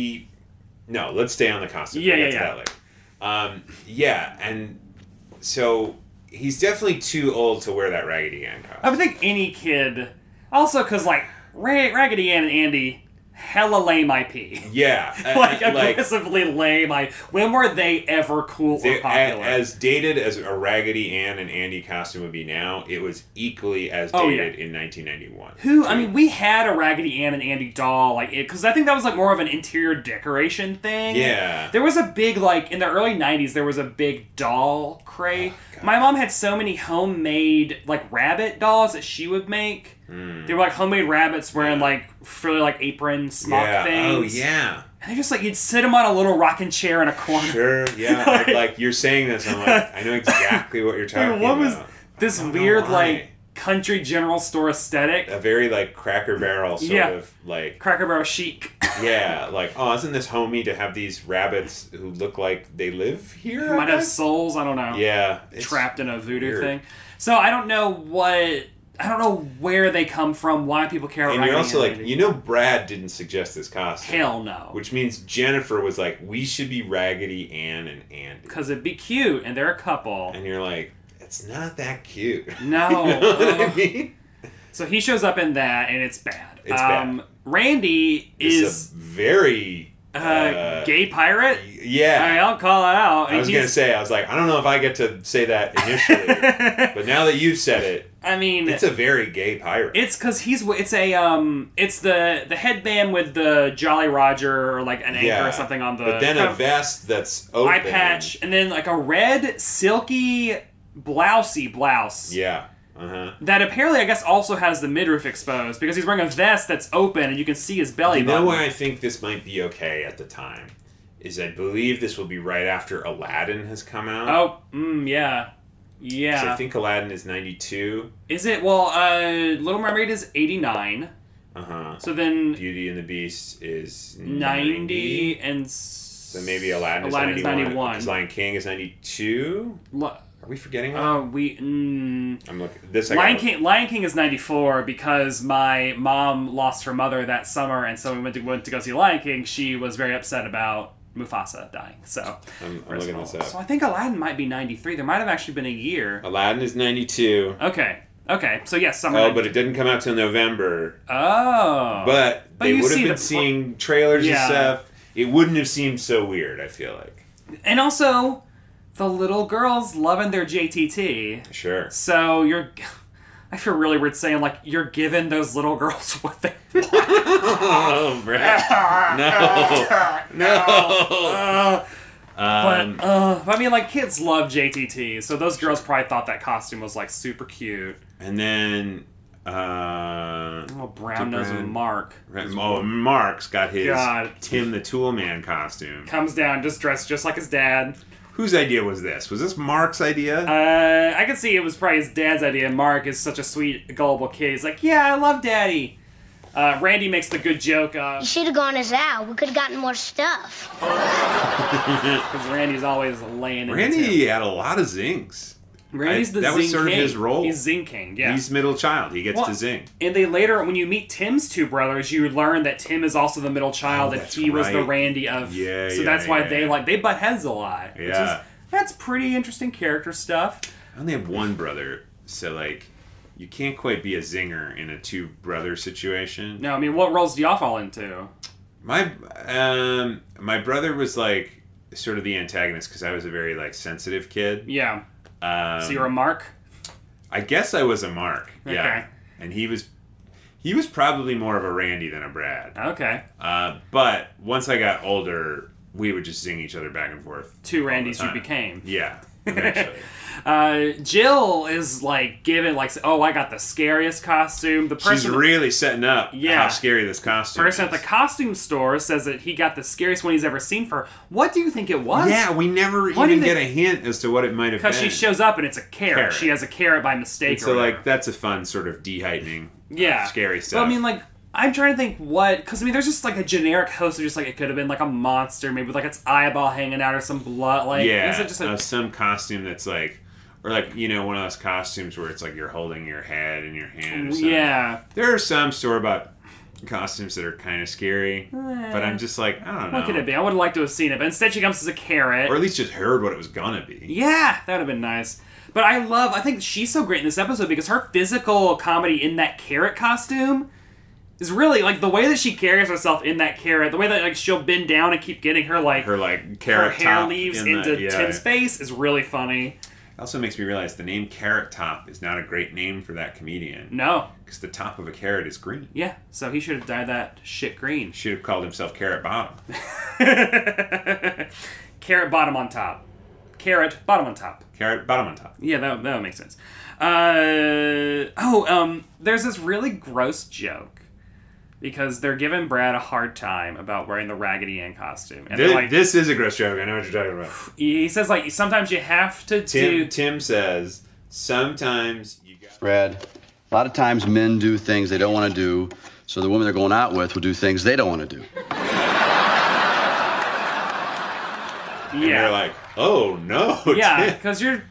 no, let's stay on the costume. Yeah. Yeah, and so he's definitely too old to wear that Raggedy Ann costume. I would think any kid. Also, because, like, Raggedy Ann and Andy, hella lame IP. Yeah. Aggressively lame. When were they ever cool or popular? As dated as a Raggedy Ann and Andy costume would be now, it was equally as dated in 1991. I mean, we had a Raggedy Ann and Andy doll, because I think that was, more of an interior decoration thing. Yeah. There was a big, in the early 90s, there was a big doll craze. Oh, my mom had so many homemade, rabbit dolls that she would make. They were homemade rabbits wearing frilly apron smock things. Oh yeah. And they're just you'd sit them on a little rocking chair in a corner. Sure, yeah. You're saying this, I'm I know exactly what you're talking about. What was this weird country general store aesthetic? A very Cracker Barrel sort of Cracker Barrel chic. Yeah, isn't this homey to have these rabbits who look like they live here? Who might have souls, I don't know. Yeah. Trapped in a voodoo thing. So I don't know where they come from, why people care about Raggedy Ann. And you're also Brad didn't suggest this costume. Hell no. Which means Jennifer was we should be Raggedy Ann and Andy. Because it'd be cute, and they're a couple. And you're it's not that cute. No. You know what I mean? So he shows up in that, and it's bad. It's bad. Randy is a very... gay pirate? Yeah. I'll call it out. I was going to say, I don't know if I get to say that initially, but now that you've said it, I mean... It's a very gay pirate. It's because it's the headband with the Jolly Roger or an anchor or something on the... But then a vest that's open. Eye patch, and then a red, silky, blouse. Yeah. Uh-huh. That apparently, I guess, also has the midriff exposed because he's wearing a vest that's open and you can see his belly button. You know why I think this might be okay at the time? Is I believe this will be right after Aladdin has come out. Oh, yeah. Yeah. So I think Aladdin is 92. Is it? Well, Little Mermaid is 89. Uh-huh. So then... Beauty and the Beast is 90 and... So maybe Aladdin is 91. Because Lion King is 92? Are we forgetting one? I'm looking. Lion King is 94 because my mom lost her mother that summer, and so we went to go see Lion King. She was very upset about Mufasa dying. So I'm looking this up. So I think Aladdin might be 93. There might have actually been a year. Aladdin is 92. Okay. So yes, summer. Oh, but it didn't come out till November. Oh. But they would have been the seeing trailers and stuff. It wouldn't have seemed so weird, I feel like. And also, the little girls loving their JTT. Sure. So I feel really weird saying, like, you're giving those little girls what they want. Oh, Brett. No. But I mean, like, kids love JTT, so those girls probably thought that costume was, like, super cute. And then... Brown Nose and Mark. Mark's got his Tim the Toolman costume. Comes down, just dressed just like his dad. Whose idea was this? Was this Mark's idea? I can see it was probably his dad's idea. Mark is such a sweet, gullible kid. He's like, yeah, I love Daddy. Randy makes the good joke. You should have gone as Al. We could have gotten more stuff. Because Randy's always laying it. Randy had a lot of zings. Randy's that was sort of his role. He's Zing King, yeah. He's middle child. He gets to zing. And they later, when you meet Tim's two brothers, you learn that Tim is also the middle child, and he was the Randy of... So that's why they butt heads a lot. Yeah. That's pretty interesting character stuff. I only have one brother, so, like, you can't quite be a zinger in a two-brother situation. No, I mean, what roles do y'all fall into? My brother was, like, sort of the antagonist, because I was a very, like, sensitive kid. Yeah. So you're a Mark? I guess I was a Mark. Okay. Yeah. And he was probably more of a Randy than a Brad. Okay. But once I got older, we would just zing each other back and forth. Two Randys you became. Yeah. Eventually. Jill is like giving like, oh, I got the scariest costume. The person she's really setting up how scary this costume is. The person at the costume store says that he got the scariest one he's ever seen for her. What do you think it was? Yeah, we never even get a hint as to what it might have been. Because she shows up and it's a carrot. She has a carrot by mistake. And so like that's a fun sort of de-heightening scary stuff. Well, I mean, like, I'm trying to think what... Because, I mean, there's just, like, a generic host of just, like, it could have been, like, a monster, maybe with, like, its eyeball hanging out or some blood, like... Yeah, is it just some costume that's, like... Or, like, you know, one of those costumes where it's, like, you're holding your head in your hand or something. Yeah. There are some store-bought costumes that are kind of scary, but I'm just like, I don't know. What could it be? I would have liked to have seen it, but instead she comes as a carrot. Or at least just heard what it was gonna be. Yeah, that would have been nice. But I think she's so great in this episode because her physical comedy in that carrot costume... is really, like, the way that she carries herself in that carrot, the way that, like, she'll bend down and keep getting her carrot hair top leaves into Tim's face is really funny. It also makes me realize the name Carrot Top is not a great name for that comedian. No. Because the top of a carrot is green. Yeah, so he should have dyed that shit green. Should have called himself Carrot Bottom. Carrot bottom on top. Carrot bottom on top. Carrot bottom on top. Yeah, that would make sense. There's this really gross joke. Because they're giving Brad a hard time about wearing the Raggedy Ann costume. And this is a gross joke. I know what you're talking about. He says, like, sometimes you have to Tim says, sometimes you got... Brad, a lot of times men do things they don't want to do, so the women they're going out with will do things they don't want to do. And you're like, oh, no, yeah, because in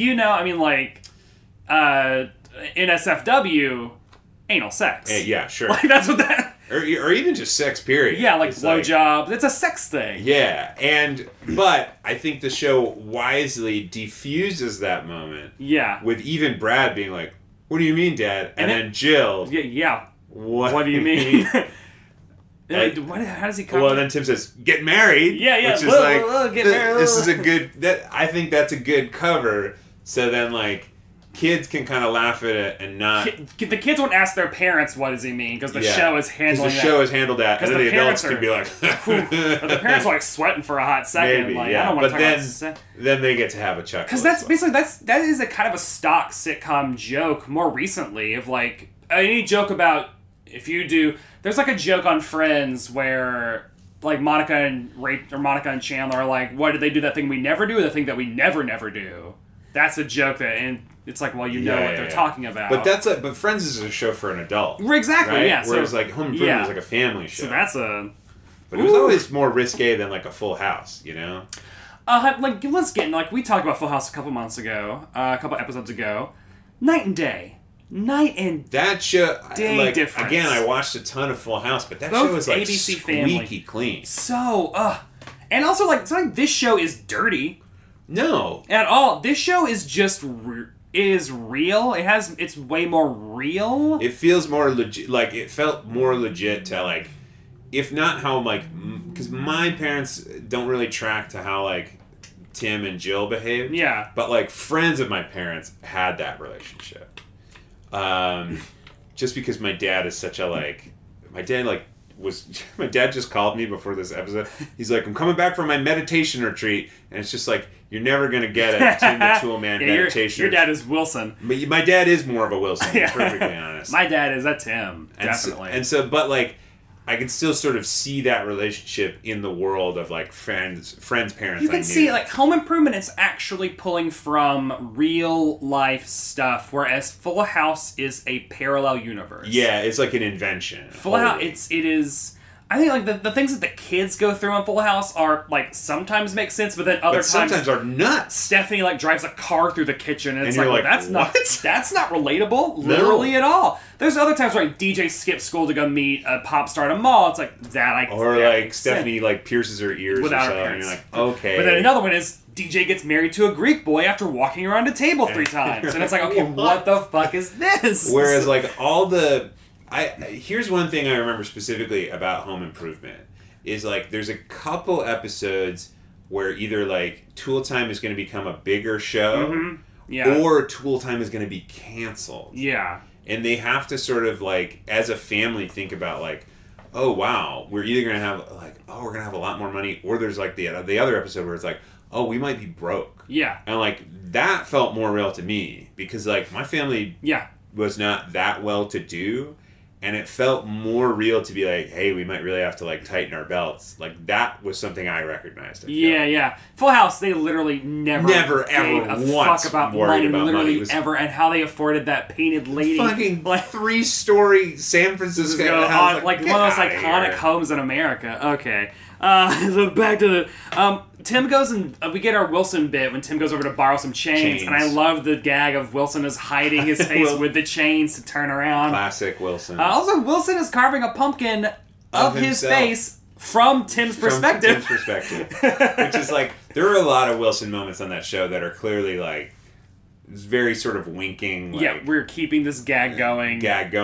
NSFW... anal sex. Yeah, sure. Like, that's what that... Or even just sex, period. Yeah, like blowjob. It's a sex thing. Yeah, but I think the show wisely diffuses that moment. Yeah. With even Brad being like, what do you mean, Dad? And then Jill... Yeah. What do you mean? How does he come? Well, then Tim says, get married. Yeah. Which is get married. This is a good... I think that's a good cover. So then, like... kids can kind of laugh at it and not... The kids won't ask their parents what does he mean, because the show is handling that. Because the show has handled that, and then the adults can be like... the parents are like sweating for a hot second. Maybe, like, yeah. I don't want to talk about... Then they get to have a chuckle. Because that's basically... that is a kind of a stock sitcom joke more recently of like... Any joke about... If you do... There's like a joke on Friends where... Like Monica and Chandler are like, why did they do that thing we never do, or the thing that we never do? That's a joke that... and it's like, well, you know what they're talking about. But but Friends is a show for an adult. Exactly, right? yeah. Whereas like Home Improvement is like a family show. So that's a... But it was always more risque than like a Full House, you know? Like, let's get... Like, we talked about Full House a couple episodes ago. Night and day. That show... Day difference. Again, I watched a ton of Full House, but that show was like ABC squeaky family. clean. So, And also, like, it's not like this show is dirty. No. At all. This show is just... is real. It's way more real. It feels more legit. Like, it felt more legit to, like... If not how, like... Because my parents don't really track to how, like, Tim and Jill behaved. Yeah. But, like, friends of my parents had that relationship. Just because my dad is such a, like... My dad just called me before this episode. He's like, I'm coming back from my meditation retreat. And it's just like, you're never going to get a Tim the Toolman meditation. Your dad is Wilson. But my dad is more of a Wilson, to be perfectly honest. My dad is a Tim, definitely. But like, I can still sort of see that relationship in the world of like friends, parents. You can see like Home Improvement is actually pulling from real life stuff, whereas Full House is a parallel universe. Yeah, it's like an invention. Full House, it is. I think like the things that the kids go through on Full House are like sometimes make sense, but then other times sometimes are nuts. Stephanie like drives a car through the kitchen, and it's you're like, like that's not relatable, literally at all. There's other times where like, DJ skips school to go meet a pop star at a mall. It's like that. Or like Stephanie like pierces her ears without or her something. And you're like, okay. But then another one is DJ gets married to a Greek boy after walking around a table 3 times, and it's like, okay, what the fuck is this? Whereas like all the here's one thing I remember specifically about Home Improvement is like there's a couple episodes where either like Tool Time is going to become a bigger show, or Tool Time is going to be canceled. Yeah. And they have to sort of like as a family think about like, oh wow, we're either going to have like, oh, we're going to have a lot more money, or there's like the other episode where it's like, oh, we might be broke. Yeah. And like that felt more real to me because like my family was not that well to do. And it felt more real to be like, hey, we might really have to like tighten our belts. Like that was something I recognized. Yeah. Full House, they literally never ever gave a once fuck about worried money, about literally money. It was ever, and how they afforded that painted lady. Fucking 3-story San Francisco house, like one of those iconic homes in America. Okay. So back to the Tim goes and we get our Wilson bit when Tim goes over to borrow some chains. And I love the gag of Wilson is hiding his face with the chains to turn around. Classic Wilson. Also, Wilson is carving a pumpkin of his face from Tim's perspective. Which is like, there are a lot of Wilson moments on that show that are clearly like very sort of winking. Like, we're keeping this gag going.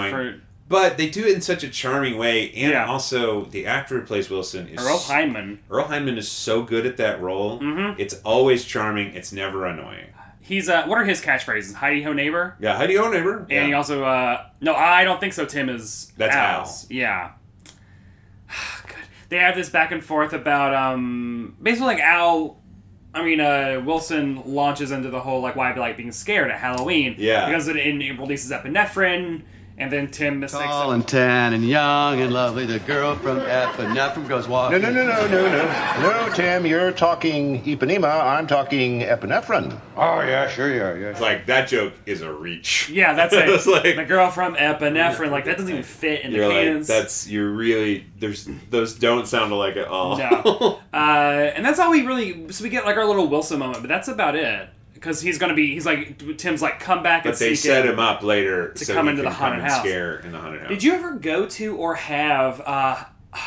But they do it in such a charming way, and also the actor who plays Wilson is Earl Hindman. Earl Hindman is so good at that role. Mm-hmm. It's always charming. It's never annoying. He's what are his catchphrases? Heidi Ho Neighbor. Yeah, Heidi Ho Neighbor. And he also no, I don't think so. Tim is that's Al. Yeah. Good. They have this back and forth about basically like Al. I mean, Wilson launches into the whole like why I be like being scared at Halloween. Yeah. Because it releases epinephrine. And then Tim mistakes tall and tan and young and lovely. The girl from epinephrine goes walking. No, Tim, you're talking Ipanema. I'm talking epinephrine. Oh, yeah, sure you are. Yeah. It's like, that joke is a reach. Yeah, that's it. It's like, the girl from epinephrine. Like, that doesn't even fit in the cadence. Like, those don't sound alike at all. No. And that's how we get like our little Wilson moment, but that's about it. Because Tim's like, come back and But they set him up later to come into the haunted house. Scare in the haunted house. Did you ever go to or have a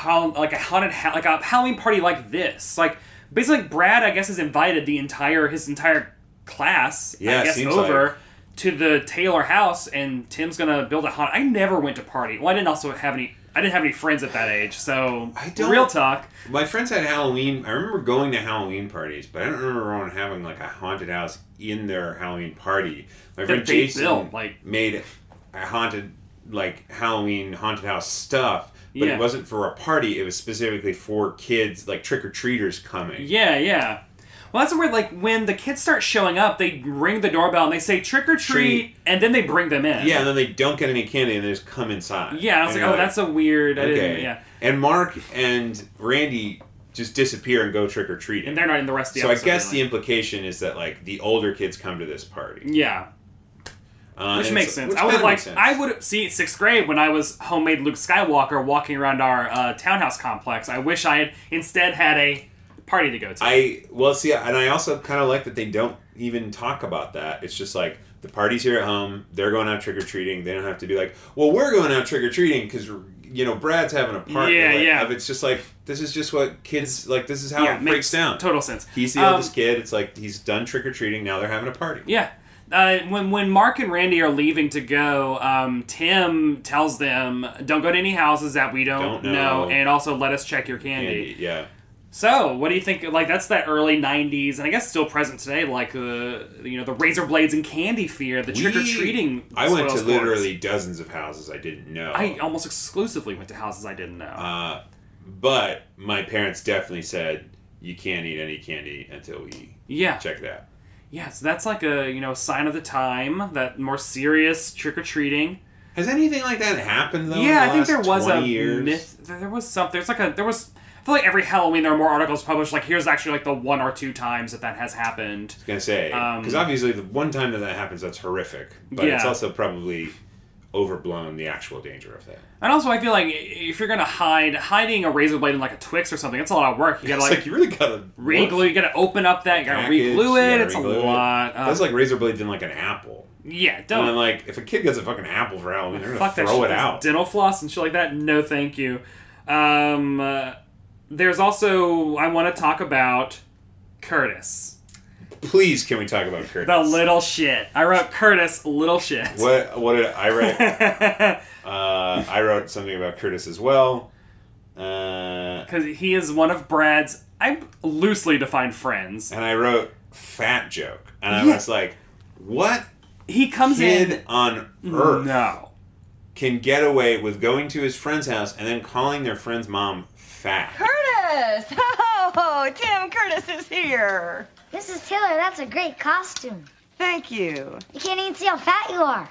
Halloween party like this? Like, basically, Brad, I guess, has invited his entire class, over to the Taylor house, and Tim's gonna build a haunted. I never went to party. Well, I didn't have any friends at that age, so real talk. My friends had Halloween. I remember going to Halloween parties, but I don't remember anyone having like a haunted house in their Halloween party. My friend Jason made a haunted Halloween haunted house stuff, but it wasn't for a party. It was specifically for kids, like trick-or-treaters coming. Yeah. Well, that's weird. Like, when the kids start showing up, they ring the doorbell and they say trick or treat, and then they bring them in. Yeah, and then they don't get any candy and they just come inside. Yeah, I was like, that's a weird. Okay. And Mark and Randy just disappear and go trick or treating, and they're not in the rest of the episode. So I guess really. the implication is that like the older kids come to this party. Yeah. Which makes sense. I would see 6th grade when I was homemade Luke Skywalker walking around our townhouse complex. I wish I had instead had a party to go to. And I also kind of like that they don't even talk about that. It's just like the party's here at home. They're going out trick or treating. They don't have to be like, well, we're going out trick or treating because Brad's having a party. It's just like, this is just what kids, like, this is how it breaks down. Total sense. He's the oldest kid. It's like, he's done trick-or-treating. Now they're having a party. Yeah. When Mark and Randy are leaving to go, Tim tells them, don't go to any houses that we don't know, and also let us check your candy. Yeah. So, what do you think? Like, that's that early 90s, and I guess still present today, like, the razor blades and candy fear, the trick-or-treating. I went to literally dozens of houses I didn't know. I almost exclusively went to houses I didn't know. But my parents definitely said, you can't eat any candy until we check that. Yeah, so that's like a sign of the time, that more serious trick-or-treating. Has anything like that happened, though, Yeah, in the I think there last was 20 years? myth. There was something. I feel like every Halloween there are more articles published, like, here's actually like the 1 or 2 times that has happened. I was going to say, because obviously the one time that happens, that's horrific. But it's also probably overblown the actual danger of that. And also, I feel like if you're going to hiding a razor blade in like a Twix or something, it's a lot of work. You got to like you really got to re-glue, you got to open up that, you got to re-glue it, it's a lot. That's like razor blades in like an apple. Yeah, don't. And then, like, if a kid gets a fucking apple for Halloween, they're going to throw it out. Dental floss and shit like that? No, thank you. There's also, I want to talk about Curtis. Please, can we talk about Curtis? The little shit. I wrote Curtis, little shit. What did I write? I wrote something about Curtis as well. Because he is one of Brad's, I loosely defined friends. And I wrote fat joke. And I was like, what he comes kid on earth can get away with going to his friend's house and then calling their friend's mom fat? Curtis! Oh, Tim Curtis is here. Mrs. Taylor, that's a great costume. Thank you. You can't even see how fat you are.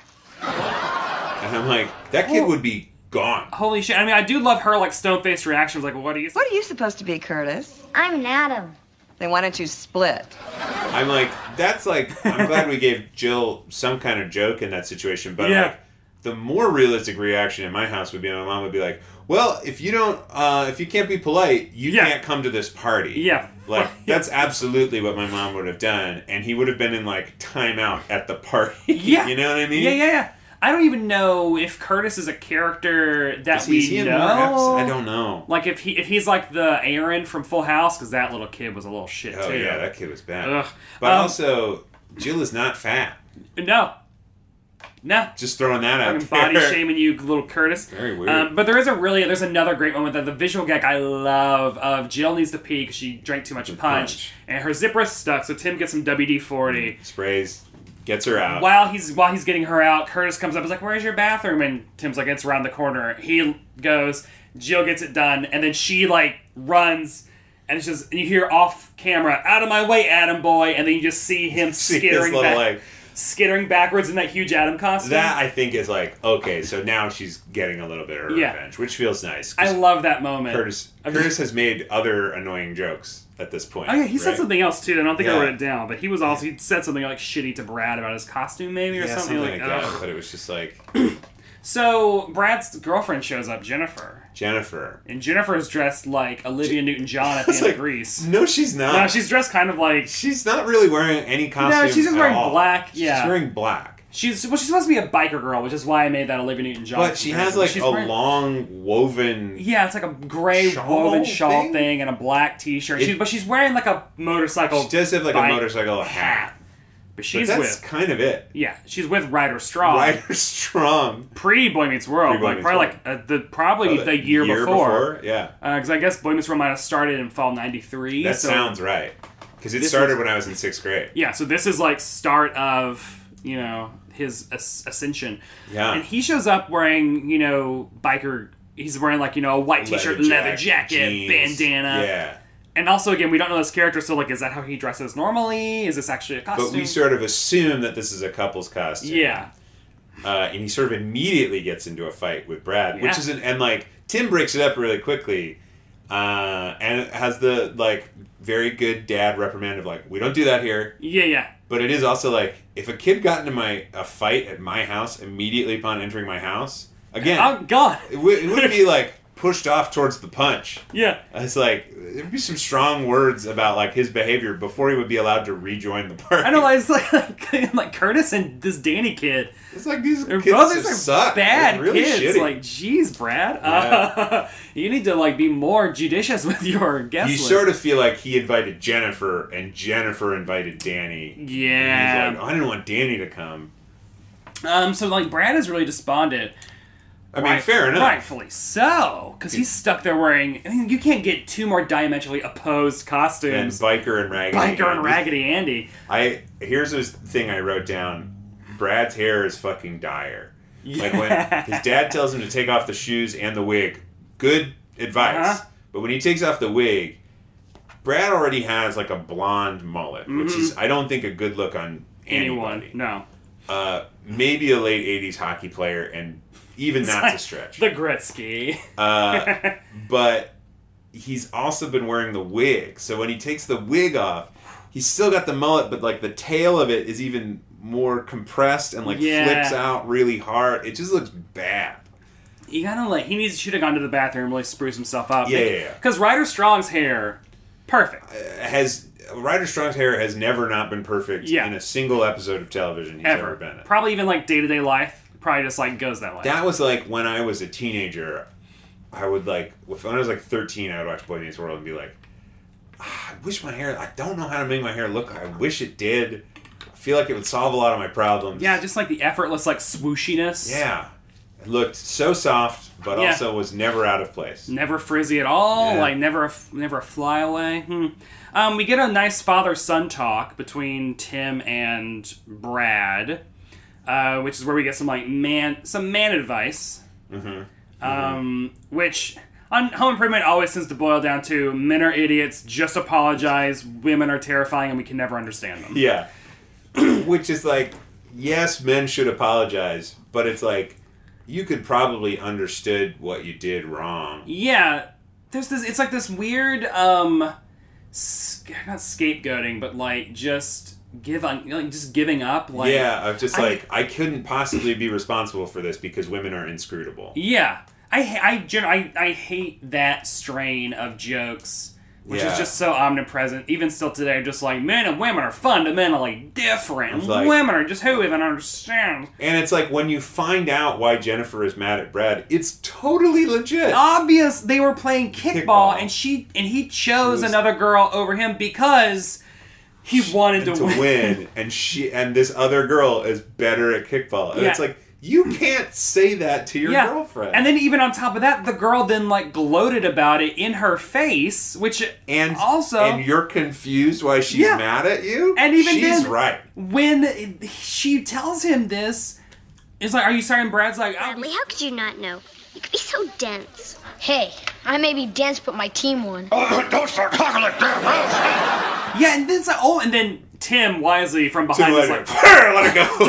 And I'm like, that kid would be gone. Holy shit. I mean, I do love her, like, stone-faced reactions. Like, what are you supposed to be, Curtis? I'm an Adam. Then why don't you split? I'm like, I'm glad we gave Jill some kind of joke in that situation, but like, the more realistic reaction in my house would be, my mom would be like, well, if you can't be polite, you can't come to this party. Yeah. Like, that's absolutely what my mom would have done, and he would have been in, like, timeout at the party. Yeah. You know what I mean? Yeah. I don't even know if Curtis is a character that we know. I don't know. Like, if he's like the Aaron from Full House, because that little kid was a little shit, too. Oh, yeah, that kid was bad. Ugh. But also, Jill is not fat. No. Just throwing that out there. Body shaming you, little Curtis. Very weird. But there's another great moment that the visual gag I love of Jill needs to pee because she drank too much punch. And her zipper is stuck, so Tim gets some WD-40. Sprays, gets her out. While he's getting her out, Curtis comes up and is like, where's your bathroom? And Tim's like, it's around the corner. He goes, Jill gets it done, and then she, like, runs. And it's just, and you hear off camera, out of my way, Adam boy, and then you just see him skittering backwards in that huge Adam costume. That, I think, is like, okay, so now she's getting a little bit of her revenge, which feels nice. I love that moment. Curtis has made other annoying jokes at this point. Oh, yeah, he said something else, too. I don't think I wrote it down, but he said something, like, shitty to Brad about his costume, maybe, or something like that. But it was just like... So, Brad's girlfriend shows up, Jennifer. And Jennifer is dressed like Olivia Newton-John at the end of Grease. No, she's not. No, she's dressed kind of like... She's not really wearing any costume. No, she's just wearing black. Yeah. She's wearing black. She's supposed to be a biker girl, which is why I made that Olivia Newton-John. But she has like long woven... Yeah, it's like a gray woven shawl thing and a black t-shirt. But she's wearing like a motorcycle... She does have like a motorcycle hat. But that's kind of it. Yeah, she's with Ryder Strong. Pre Boy Meets World, probably the year before. Yeah, because I guess Boy Meets World might have started in fall '93. That sounds right. Because it started when I was in 6th grade. Yeah, so this is like start of his ascension. Yeah, and he shows up wearing biker. He's wearing like a white t-shirt, leather jacket, jeans, bandana. Yeah. And also, again, we don't know this character, so, like, is that how he dresses normally? Is this actually a costume? But we sort of assume that this is a couple's costume. Yeah. And he sort of immediately gets into a fight with Brad, which isn't... And, like, Tim breaks it up really quickly, and has the, like, very good dad reprimand of, like, we don't do that here. Yeah. But it is also, like, if a kid got into a fight at my house immediately upon entering my house, again... Oh, God! It wouldn't be, like... pushed off towards the punch. Yeah. It's like, there'd be some strong words about, like, his behavior before he would be allowed to rejoin the party. I know, it's like Curtis and this Danny kid. It's like, these kids just suck. Bad really kids. Shitty. Like, geez, Brad. Yeah. You need to, like, be more judicious with your guest You list. sort of feel like he invited Jennifer, and Jennifer invited Danny. Yeah. And he's like, I didn't want Danny to come. So, like, Brad is really despondent. I mean, fair enough. Rightfully so, because he's stuck there wearing... I mean, you can't get two more diametrically opposed costumes. And Biker and Raggedy Andy. Here's this thing I wrote down. Brad's hair is fucking dire. Yeah. Like, when his dad tells him to take off the shoes and the wig, good advice. But when he takes off the wig, Brad already has, like, a blonde mullet, which is, I don't think, a good look on anybody. No. Maybe a late 80s hockey player, and even that's like a stretch. The Gretzky. But he's also been wearing the wig. So when he takes the wig off, he's still got the mullet, but like the tail of it is even more compressed and like flips out really hard. It just looks bad. You gotta like, he should have gone to the bathroom and really spruce himself up. Yeah. Because Ryder Strong's hair, perfect. Ryder Strong's hair has never not been perfect in a single episode of television he's ever been in. Probably even like day-to-day life. Probably just like goes that way. That was like when I was a teenager. I would like, when I was like 13, I would watch Boy Meets World and be like, I wish my hair, I don't know how to make my hair look. I wish it did. I feel like it would solve a lot of my problems. Yeah, just like the effortless like swooshiness. Yeah. It looked so soft, but also was never out of place. Never frizzy at all. Like never a flyaway. We get a nice father-son talk between Tim and Brad. Which is where we get some like man advice, which on Home Improvement always tends to boil down to men are idiots, just apologize. Women are terrifying, and we can never understand them. Yeah, which is like, yes, men should apologize, but it's like you could probably understood what you did wrong. Yeah, there's this. It's like this weird, not scapegoating, but like just. Giving up. Like, I couldn't possibly be responsible for this because women are inscrutable. Yeah, I hate that strain of jokes, which is just so omnipresent. Even still today, just like men and women are fundamentally different. Like, women are just who even understands. And it's like when you find out why Jennifer is mad at Brad, it's totally legit. Obvious they were playing kickball. and he chose another girl over him because. He wanted to win, and this other girl is better at kickball. And it's like, you can't say that to your girlfriend. And then even on top of that, the girl then like gloated about it in her face, and you're confused why she's mad at you? And even she's then, right. When she tells him this, it's like, are you sorry? And Brad's like, Bradley, how could you not know? You could be so dense. Hey, I may be dense, but my team won. Oh, don't start talking like that. Yeah, and then it's like, and then Tim wisely from behind is like, let it go.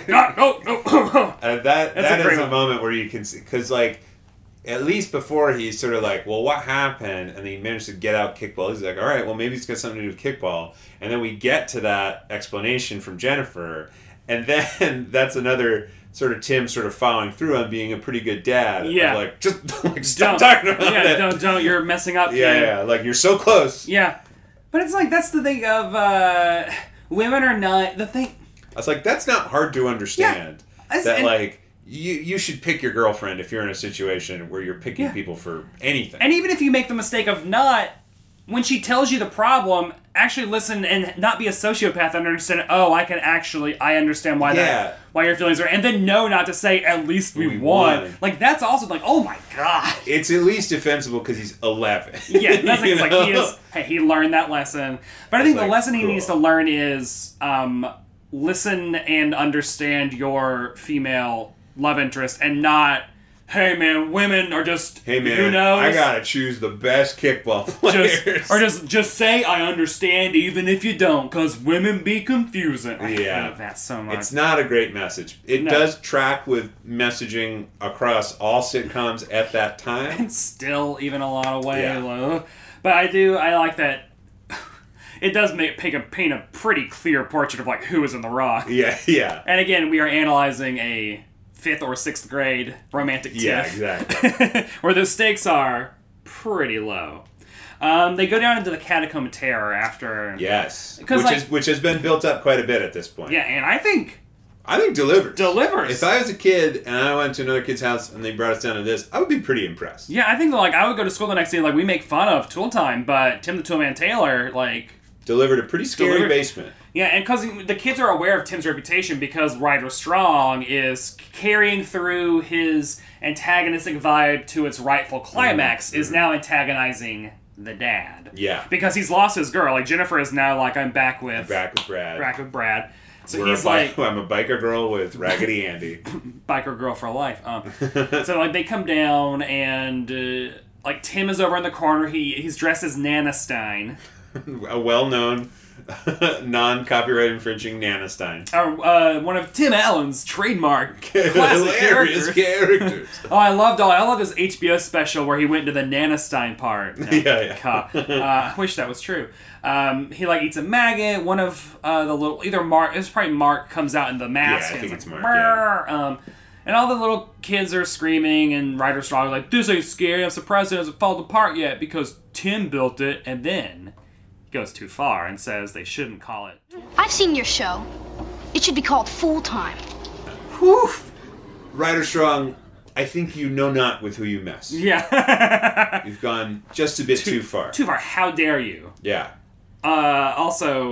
No. That is a moment where you can see, because like, at least before he's sort of like, well, what happened? And he managed to get out kickball. He's like, all right, well, maybe it's got something to do with kickball. And then we get to that explanation from Jennifer, and then that's another sort of Tim sort of following through on being a pretty good dad. Yeah. Like, just like, stop talking about it. Yeah, don't, you're messing up. Yeah, like, you're so close. Yeah. But it's like, that's the thing of, women are not, the thing. I was like, that's not hard to understand. Yeah. Like, you should pick your girlfriend if you're in a situation where you're picking people for anything. And even if you make the mistake of not, when she tells you the problem, actually listen and not be a sociopath and understand, I understand why why your feelings are, and then know not to say, at least we won. Like, that's also like, oh my god. It's at least defensible because he's 11. Yeah, that's like, he learned that lesson. But I think the lesson he needs to learn is, listen and understand your female love interest, and not, hey man, women are just, hey man, who knows? I gotta choose the best kickball players. Just say I understand even if you don't, because women be confusing. I hate that so much. It's not a great message. It does track with messaging across all sitcoms at that time. And still, even a lot of ways. But I like that. It does paint a pretty clear portrait of like who is in the wrong. Yeah. And again, we are analyzing a 5th or 6th grade romantic tiff. Yeah, exactly. Where the stakes are pretty low. They go down into the Catacomb of Terror after... Yes. Because which has been built up quite a bit at this point. Yeah, and I think delivers. Delivers. If I was a kid and I went to another kid's house and they brought us down to this, I would be pretty impressed. Yeah, I think I would go to school the next day, we make fun of Tool Time, but Tim the Toolman Taylor, delivered a pretty scary basement. Yeah, and because the kids are aware of Tim's reputation because Ryder Strong is carrying through his antagonistic vibe to its rightful climax, is now antagonizing the dad. Yeah. Because he's lost his girl. Jennifer is now I'm back with Brad. So he's I'm a biker girl with Raggedy Andy. Biker girl for life. So they come down and Tim is over in the corner. He's dressed as Nana Stein. A well-known non-copyright infringing Nana Stein. One of Tim Allen's trademark classic characters. I love his HBO special where he went to the Nana Stein part. I wish that was true. He eats a maggot. One of the little it's probably Mark comes out in the mask. Yeah, I think it's Mark. And all the little kids are screaming, and Ryder Strong this ain't scary. I'm surprised it hasn't fallen apart yet because Tim built it. And then goes too far and says they shouldn't call it. I've seen your show. It should be called Full Time. Whew. Ryder Strong, I think you know not with who you mess. Yeah. You've gone just a bit too far. Too far. How dare you? Yeah. Also,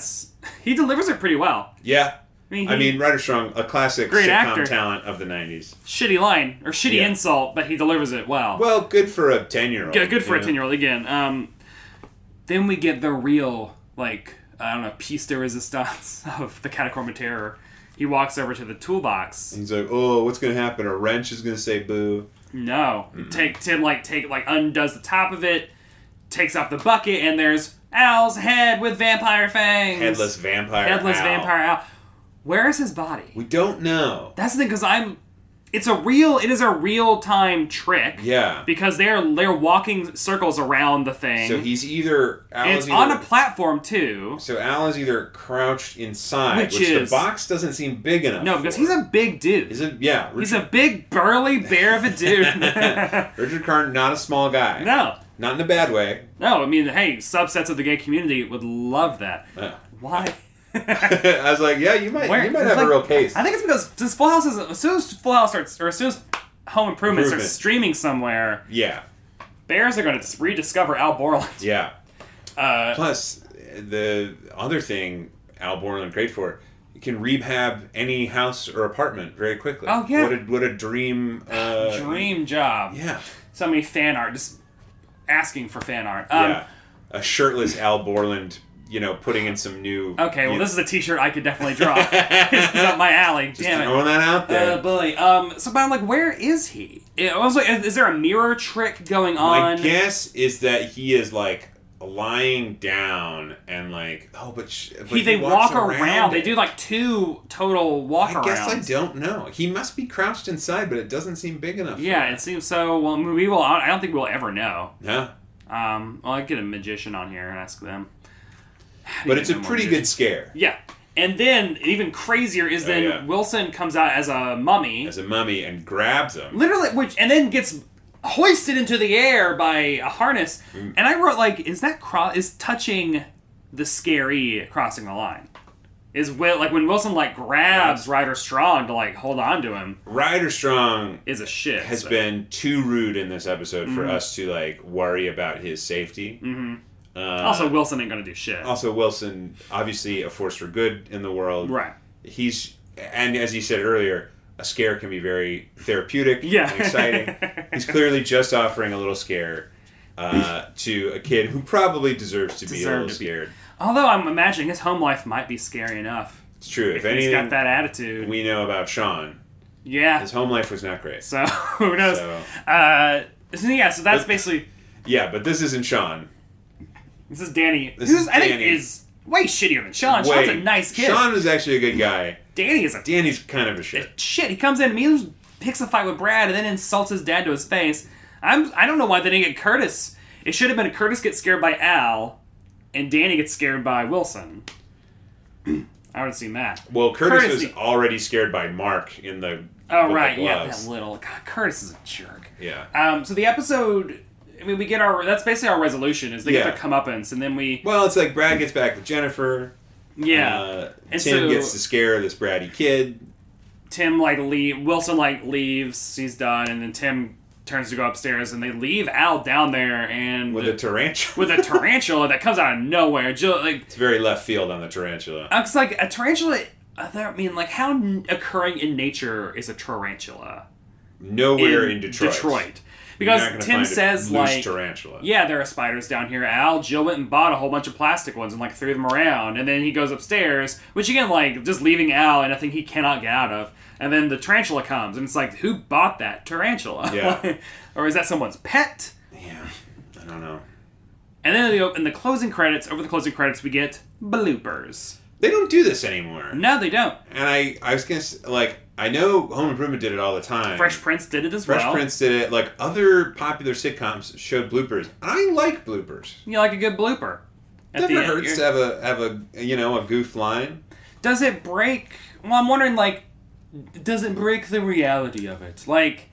he delivers it pretty well. Yeah. I mean, Ryder Strong, a classic great sitcom actor. Talent of the 90s. Shitty line, or shitty insult, but he delivers it well. Well, good for a 10-year-old. Yeah, good for a 10-year-old, again. Then we get the real, piece de resistance of the Catacomb of Terror. He walks over to the toolbox. He's like, oh, what's going to happen? A wrench is going to say boo. No. Tim undoes the top of it, takes off the bucket, and there's Al's head with vampire fangs. Headless vampire Al. Where is his body? We don't know. That's the thing, because it is a real-time trick. Yeah. Because they're walking circles around the thing. So he's either... It's on a platform, too. So Al is either crouched inside, which the box doesn't seem big enough. No, because he's a big dude. He's a big, burly bear of a dude. Richard Karn, not a small guy. No. Not in a bad way. No, I mean, hey, subsets of the gay community would love that. Why? I was like, yeah, you might have a real case. I think it's because as soon as Full House starts, or as soon as Home Improvement starts streaming somewhere, bears are going to rediscover Al Borland. Yeah. Plus, the other thing Al Borland great for, you can rehab any house or apartment very quickly. Oh yeah. What a dream. Dream job. Yeah. So many fan art, just asking for fan art. A shirtless Al Borland. Putting in some new... Okay, well, this is a t-shirt I could definitely draw. This is up my alley. Just damn it. Throwing that out there. Boy. But I'm like, where is he? Also, is there a mirror trick going on? My guess is that he is, lying down and, they walk around. They do, 2 total walk-arounds. I guess I don't know. He must be crouched inside, but it doesn't seem big enough. Yeah, it seems so. Well, I don't think we'll ever know. Yeah. I'll get a magician on here and ask them. But it's a pretty good scare. Yeah. And then, even crazier is Wilson comes out as a mummy. And grabs him. Literally, and then gets hoisted into the air by a harness. And I wrote, is that is touching the scary crossing the line? Is when Wilson, grabs Ryder Strong to, hold on to him. Ryder Strong is a shit. Has been too rude in this episode for us to, worry about his safety. Mm-hmm. Also, Wilson ain't gonna do shit. Also, Wilson, obviously a force for good in the world. Right. And as you said earlier, a scare can be very therapeutic and exciting. He's clearly just offering a little scare to a kid who probably deserves to be a little scared. Although I'm imagining his home life might be scary enough. It's true. If anything, he's got that attitude. We know about Sean. Yeah. His home life was not great. So, who knows? So that's basically... Yeah, but this isn't Sean. This is Danny. I think is way shittier than Sean. Sean's a nice kid. Sean is actually a good guy. Danny's kind of a shit. He comes in, immediately picks a fight with Brad, and then insults his dad to his face. I don't know why they didn't get Curtis. It should have been Curtis gets scared by Al, and Danny gets scared by Wilson. I would have seen that. Well, Curtis was already scared by Mark in the Oh, right, yeah, that little... God, Curtis is a jerk. Yeah. So the episode... I mean, we get our... That's basically our resolution, is they get their comeuppance, and then we... Well, it's like Brad gets back with Jennifer. Yeah. Tim gets to scare this bratty kid. Tim, Wilson, leaves. He's done, and then Tim turns to go upstairs, and they leave Al down there, and... With a tarantula. With a tarantula that comes out of nowhere. It's very left field on the tarantula. It's like, a tarantula... I mean, how occurring in nature is a tarantula? Nowhere in Detroit. Because Tim says, tarantula. Yeah, there are spiders down here. Jill went and bought a whole bunch of plastic ones and, threw them around. And then he goes upstairs, which again, just leaving Al in a thing he cannot get out of. And then the tarantula comes, and it's like, who bought that tarantula? Yeah. Or is that someone's pet? Yeah, I don't know. And then in the closing credits, over the closing credits, we get bloopers. They don't do this anymore. No, they don't. And I was going to say, I know Home Improvement did it all the time. Fresh Prince did it as well. Fresh Prince did it. Other popular sitcoms showed bloopers. I like bloopers. You like a good blooper. It never hurts to have a goof line. Does it break... Well, I'm wondering, does it break the reality of it?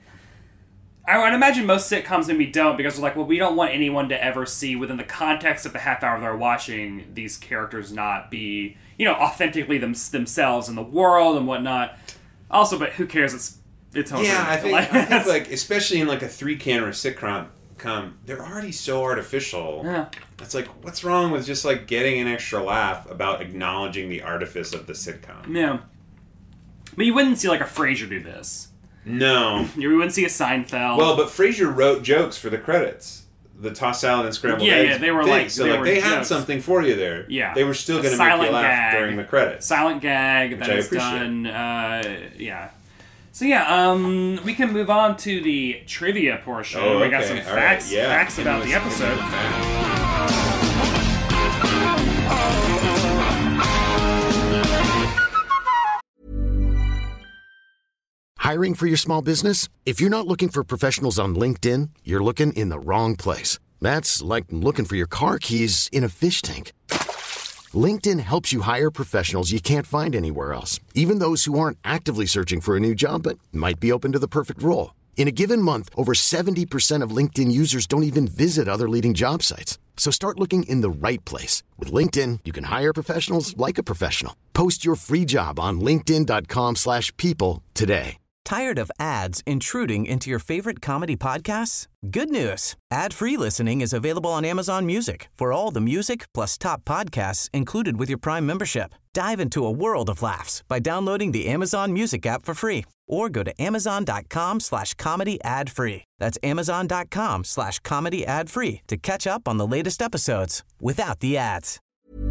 I would imagine most sitcoms maybe don't, because they're we don't want anyone to ever see, within the context of the half hour they're watching, these characters not be, authentically themselves in the world and whatnot. Also, but who cares? It's Home Yeah, Improvement. I think especially in a 3-camera sitcom, they're already so artificial. Yeah. It's what's wrong with just getting an extra laugh about acknowledging the artifice of the sitcom? Yeah. But you wouldn't see a Frasier do this. No. You wouldn't see a Seinfeld. Well, but Frasier wrote jokes for the credits. The tossed salad and scrambled eggs. Yeah, they were they had something for you there. Yeah. They were still going to make you laugh during the credits. Silent gag that is done. Yeah. So we can move on to the trivia portion. Oh, okay. We got some facts about the episode. Hiring for your small business? If you're not looking for professionals on LinkedIn, you're looking in the wrong place. That's like looking for your car keys in a fish tank. LinkedIn helps you hire professionals you can't find anywhere else, even those who aren't actively searching for a new job but might be open to the perfect role. In a given month, over 70% of LinkedIn users don't even visit other leading job sites. So start looking in the right place. With LinkedIn, you can hire professionals like a professional. Post your free job on linkedin.com/people today. Tired of ads intruding into your favorite comedy podcasts? Good news. Ad-free listening is available on Amazon Music for all the music plus top podcasts included with your Prime membership. Dive into a world of laughs by downloading the Amazon Music app for free or go to amazon.com/comedy ad-free. That's amazon.com/comedy ad-free to catch up on the latest episodes without the ads.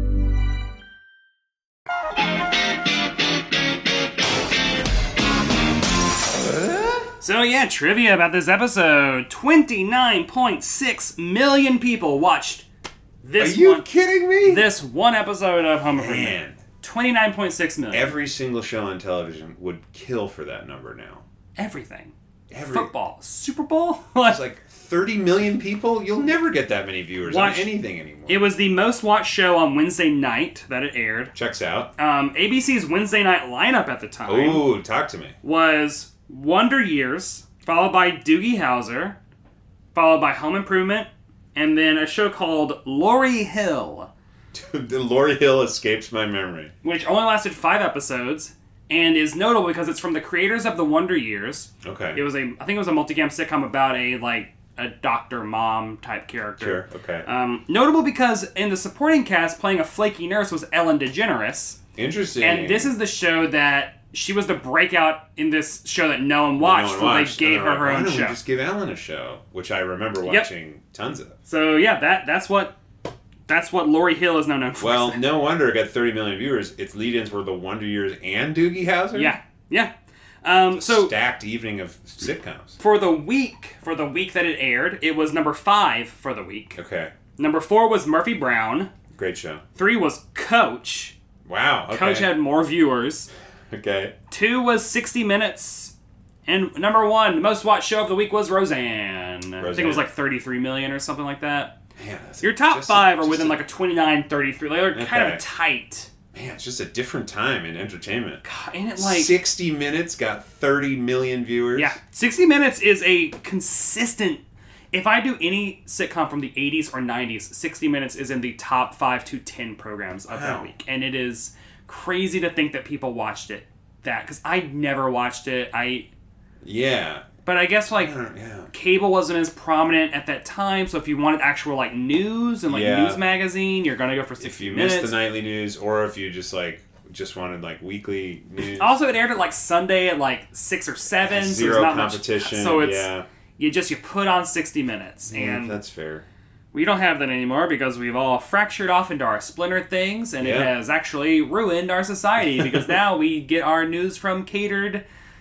So trivia about this episode. 29.6 million people watched this Are you kidding me? This one episode of Home Improvement. 29.6 million. Every single show on television would kill for that number now. Everything. Football. Super Bowl? It's 30 million people? You'll never get that many viewers on anything anymore. It was the most watched show on Wednesday night that it aired. Checks out. ABC's Wednesday night lineup at the time. Ooh, talk to me. Was Wonder Years, followed by Doogie Howser, followed by Home Improvement, and then a show called Laurel Hill. The Laurel Hill escapes my memory. Which only lasted 5 episodes, and is notable because it's from the creators of the Wonder Years. Okay. I think it was a multicam sitcom about a doctor mom type character. Sure, okay. Notable because in the supporting cast playing a flaky nurse was Ellen DeGeneres. Interesting. And this is the show that she was the breakout in this show that no one watched, so they gave her her own show. Why don't we just give Ellen a show, which I remember watching tons of. So that's what Laurel Hill is now known for. Well, no wonder it got 30 million viewers. Its lead-ins were the Wonder Years and Doogie Howser. Yeah. So stacked evening of sitcoms. For the week that it aired, it was number 5 for the week. Okay. Number 4 was Murphy Brown. Great show. 3 was Coach. Wow. Okay. Coach had more viewers. Okay. 2 was 60 Minutes. And number 1, the most watched show of the week was Roseanne. I think it was 33 million or something like that. Man, your top 5 are within a 29, 33. They're kind of tight Man, it's just a different time in entertainment. God, ain't it like 60 Minutes got 30 million viewers? Yeah. 60 Minutes is a consistent... If I do any sitcom from the 80s or 90s, 60 Minutes is in the top 5 to 10 programs of that week. And it is crazy to think that people watched it. Because I never watched it. Yeah. But I guess, like, cable wasn't as prominent at that time, so if you wanted actual, like, news and, like, news magazine, you're going to go for 60 Minutes. If you missed the nightly news, or if you just wanted, like, weekly news. Also, it aired at, like, Sunday at, like, 6 or 7. Zero so not competition, much, so it's, you put on 60 Minutes. And that's fair. We don't have that anymore because we've all fractured off into our splinter things, and it has actually ruined our society, because now we get our news from catered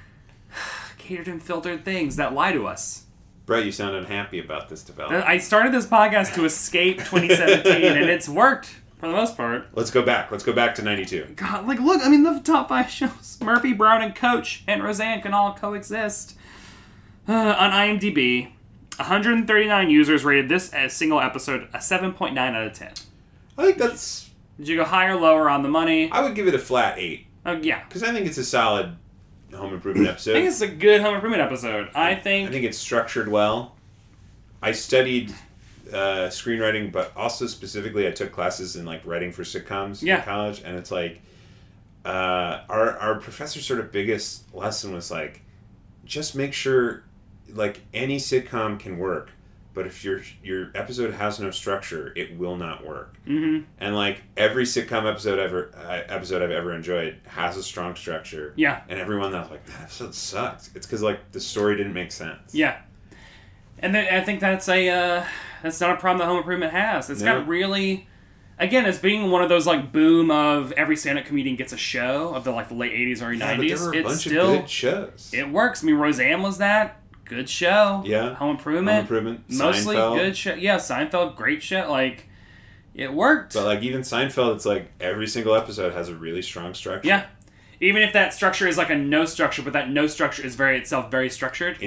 and filtered things that lie to us. Brett, you sound unhappy about this development. I started this podcast to escape 2017, and it's worked for the most part. Let's go back. Let's go back to 92. God, like, look, I mean, the top 5 shows, Murphy, Brown, and Coach, and Roseanne can all coexist. On IMDb, 139 users rated this as single episode a 7.9 out of 10. I think that's... Did you go higher or lower on the money? I would give it a flat 8. Yeah. Because I think it's a solid Home Improvement episode. I think it's a good Home Improvement episode. I think it's structured well. I studied screenwriting, but also specifically I took classes in like writing for sitcoms in college, and it's like our professor's sort of biggest lesson was like, just make sure like any sitcom can work, but if your episode has no structure, it will not work. Mm-hmm. And like every sitcom episode I've ever enjoyed has a strong structure. Yeah. And everyone that's like, that episode sucks. It's because like the story didn't make sense. Yeah. And then I think that's not a problem that Home Improvement has. It's got really, again, as being one of those like boom of every stand-up comedian gets a show of the like the late 80s or 90s. But there were a bunch of good shows. It works. I mean, Roseanne was that. Good show. Yeah. Home Improvement. Mostly Seinfeld. Good show. Yeah, Seinfeld, great show. Like, it worked. But like even Seinfeld, it's like every single episode has a really strong structure. Yeah. Even if that structure is like a no structure, but that no structure is very structured.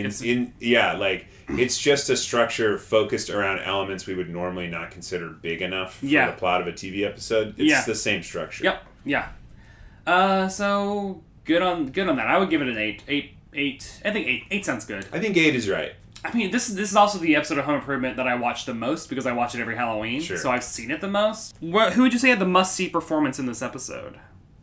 It's just a structure focused around elements we would normally not consider big enough for the plot of a TV episode. It's the same structure. Yep. Yeah. So good on that. I would give it an 8. 8. I think 8 sounds good. I think 8 is right. I mean, this is also the episode of Home Improvement that I watch the most because I watch it every Halloween. Sure. So I've seen it the most. Who would you say had the must-see performance in this episode?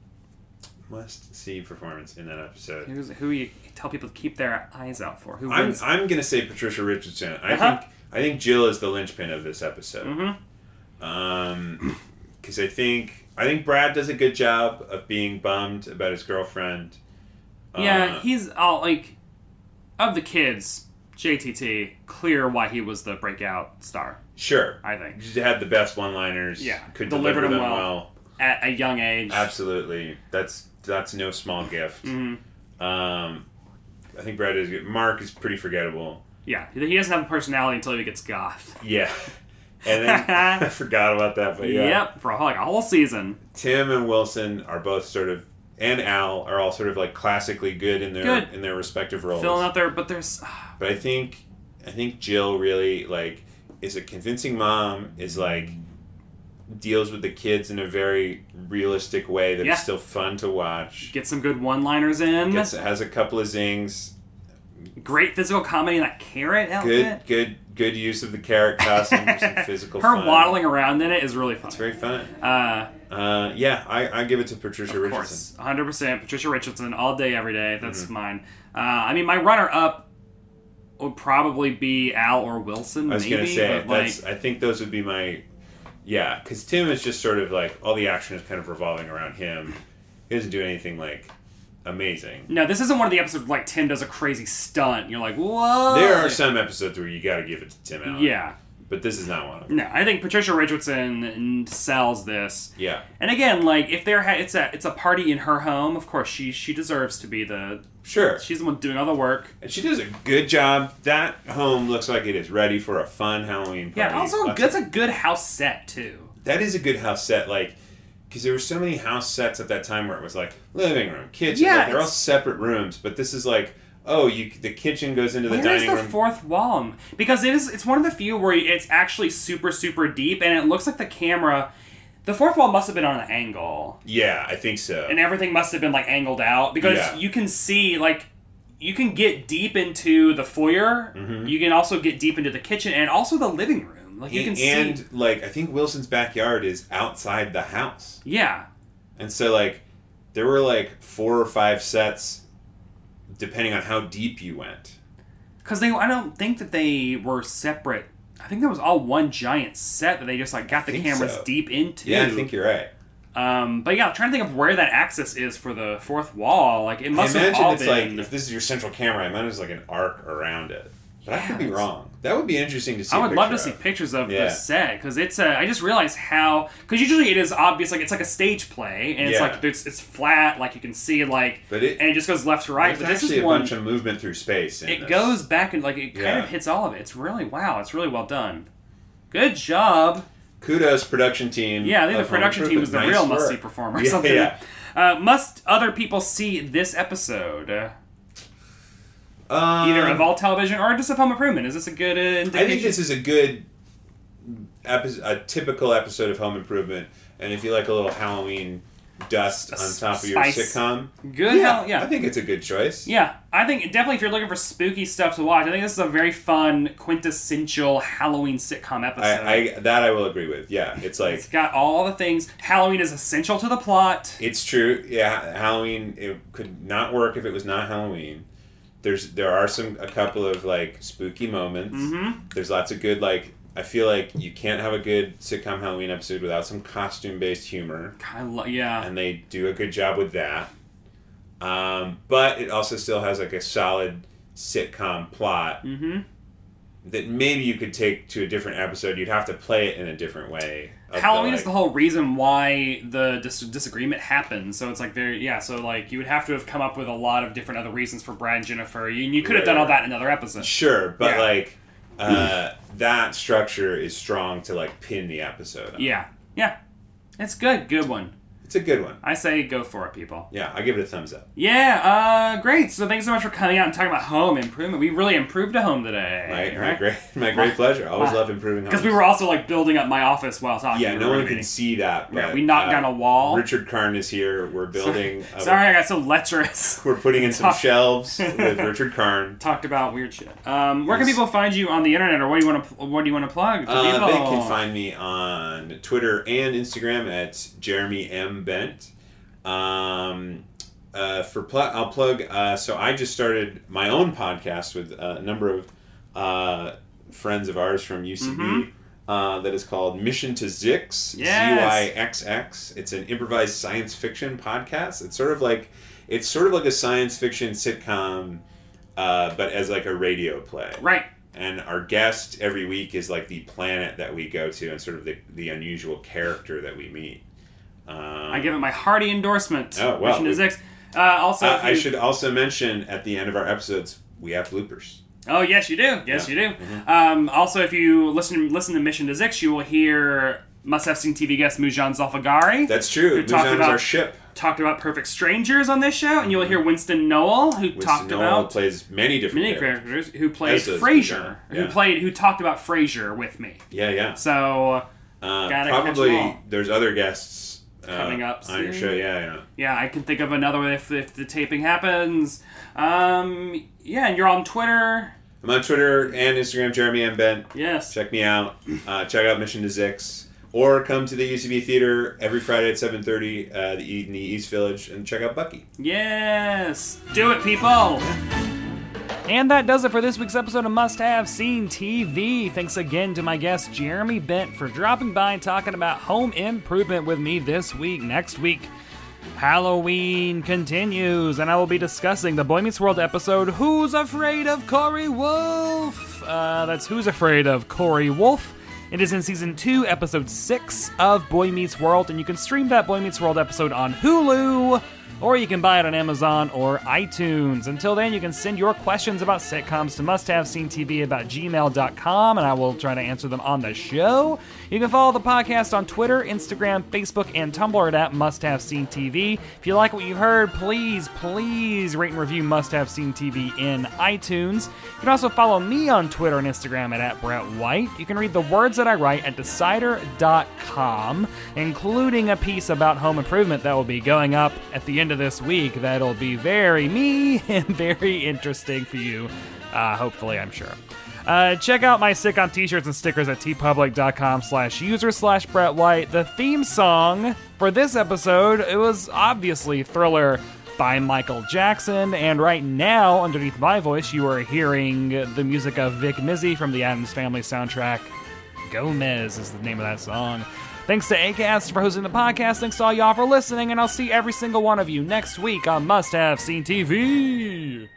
Must-see performance in that episode. Who you tell people to keep their eyes out for? Who I'm wins? going to say Patricia Richardson. I think Jill is the linchpin of this episode. Mm-hmm. Because I think Brad does a good job of being bummed about his girlfriend. Yeah, he's all like, of the kids, JTT, clear why he was the breakout star. Sure. I think. He had the best one-liners. Yeah. Could deliver them them well. At a young age. Absolutely. That's no small gift. Mm-hmm. I think Brad is good. Mark is pretty forgettable. Yeah. He doesn't have a personality until he gets goth. Yeah. And then I forgot about that, but yeah. Yep, for like a whole season. Tim and Wilson are both sort of, and Al are all sort of like classically good in their respective roles. Filling out there, but there's. But I think Jill really like is a convincing mom. Is like deals with the kids in a very realistic way that's still fun to watch. Get some good one-liners in. Has a couple of zings. Great physical comedy in that carrot outfit. Good use of the carrot costume for some physical Her fun. waddling around in it is really fun. It's very fun. I give it to Patricia Richardson. 100%. Patricia Richardson, all day, every day. That's mine. I mean, my runner-up would probably be Al or Wilson, I was going to say, I think those would be my... Yeah, because Tim is just sort of like, all the action is kind of revolving around him. He doesn't do anything like amazing. No, this isn't one of the episodes where like Tim does a crazy stunt. And you're like, whoa. There are some episodes where you got to give it to Tim Allen. Yeah. But this is not one of them. No, I think Patricia Richardson sells this. Yeah. And again, like if it's a party in her home, of course she deserves to be the She's the one doing all the work, and she does a good job. That home looks like it is ready for a fun Halloween party. Yeah, also that's a good house set too. That is a good house set, like because there were so many house sets at that time where it was like living room, kitchen. Yeah, like, they're all separate rooms, but this is like. Oh, the kitchen goes into the dining room. Where's the fourth wall? Because it's one of the few where it's actually super, super deep, and it looks like the The fourth wall must have been on an angle. Yeah, I think so. And everything must have been, like, angled out. Because you can see, like, you can get deep into the foyer. Mm-hmm. You can also get deep into the kitchen and also the living room. Like, you can see... And, like, I think Wilson's backyard is outside the house. Yeah. And so, like, there were, like, 4 or 5 sets, depending on how deep you went. Because I don't think that they were separate. I think that was all one giant set that they just like got the cameras deep into. Yeah, I think you're right. But yeah, I'm trying to think of where that access is for the fourth wall. Like it must have all been. Like if this is your central camera, I imagine it's like an arc around it. But I could be wrong. That would be interesting to see. I would love to see pictures of the set because it's. I just realized how because usually it is obvious like it's like a stage play and it's like it's flat like you can see like and it just goes left to right. But this is a bunch of movement through space. It goes back and like it kind of hits all of it. It's really It's really well done. Good job. Kudos, production team. Yeah, I think the production team is the real must-see performer. Must other people see this episode? Either of all television or just of Home Improvement. Is this a good indication? I think this is a good a typical episode of Home Improvement. And if you like a little Halloween dust on top of your sitcom, good. I think it's a good choice. Yeah, I think definitely if you're looking for spooky stuff to watch, I think this is a very fun, quintessential Halloween sitcom episode. I will agree with. Yeah, it's like it's got all the things. Halloween is essential to the plot. It's true. Yeah, Halloween it could not work if it was not Halloween. There are a couple of like spooky moments. Mm-hmm. There's lots of good like. I feel like you can't have a good sitcom Halloween episode without some costume-based humor. And they do a good job with that. But it also still has like a solid sitcom plot that maybe you could take to a different episode. You'd have to play it in a different way. Halloween is the whole reason why the disagreement happened. So it's like so like you would have to have come up with a lot of different other reasons for Brad and Jennifer. You could have done all that in another episode. Sure, but like... that structure is strong to like pin the episode on. Yeah. It's good one. It's a good one. I say go for it, people. Yeah, I give it a thumbs up. Yeah, great. So thanks so much for coming out and talking about home improvement. We really improved a home today. My great pleasure. I always love improving homes. Because we were also like building up my office while talking. Yeah, no one can see that. But, we knocked down a wall. Richard Karn is here. We're building. Sorry, I got so lecherous. We're putting in some shelves with Richard Karn. Talked about weird shit. Where can people find you on the internet, or what do you want to plug? They can find me on Twitter and Instagram at Jeremy M. Bent. I'll plug. So I just started my own podcast with a number of friends of ours from UCB that is called Mission to Zix. ZYXX. It's an improvised science fiction podcast. It's sort of like a science fiction sitcom, but as like a radio play. Right. And our guest every week is like the planet that we go to and sort of the unusual character that we meet. I give it my hearty endorsement. Oh, well. Mission to Zix. Also, I should also mention at the end of our episodes, we have bloopers. Oh, yes, you do. You do. Mm-hmm. Also, if you listen to Mission to Zix, you will hear must-have-seen TV guest Mujan Zalfagari. That's true. Mujan is our ship. Talked about Perfect Strangers on this show, and you will hear Winston Noel, who plays many different characters, who played Frasier, who talked about Frasier with me. Yeah. So probably there's other guests coming up on your show. Yeah, I can think of another one if the taping happens. And you're on Twitter. I'm on Twitter and Instagram, Jeremy M. Bent. Yes. Check me out. Check out Mission to Zix. Or come to the UCB Theater every Friday at 7:30 in the East Village and check out Bucky. Yes! Do it, people! And that does it for this week's episode of Must Have Seen TV. Thanks again to my guest, Jeremy Bent, for dropping by and talking about home improvement with me this week. Next week, Halloween continues, and I will be discussing the Boy Meets World episode, Who's Afraid of Corey Wolf? That's Who's Afraid of Corey Wolf. It is in Season 2, Episode 6 of Boy Meets World, and you can stream that Boy Meets World episode on Hulu or you can buy it on Amazon or iTunes. Until then, you can send your questions about sitcoms to musthavesceentv@gmail.com, and I will try to answer them on the show. You can follow the podcast on Twitter, Instagram, Facebook, and Tumblr at musthavesceentv. If you like what you heard, please rate and review Must Have Seen TV in iTunes. You can also follow me on Twitter and Instagram at Brett White. You can read the words that I write at Decider.com, including a piece about home improvement that will be going up at the end of this week. That'll be very me and very interesting for you, hopefully, I'm sure. Check out my sitcom t-shirts and stickers at tpublic.com/user/Brett White. The theme song for this episode, it was obviously Thriller by Michael Jackson, and right now, underneath my voice, you are hearing the music of Vic Mizzy from the Addams Family soundtrack. Gomez is the name of that song. Thanks to Acast for hosting the podcast. Thanks to all y'all for listening, and I'll see every single one of you next week on Must Have Seen TV.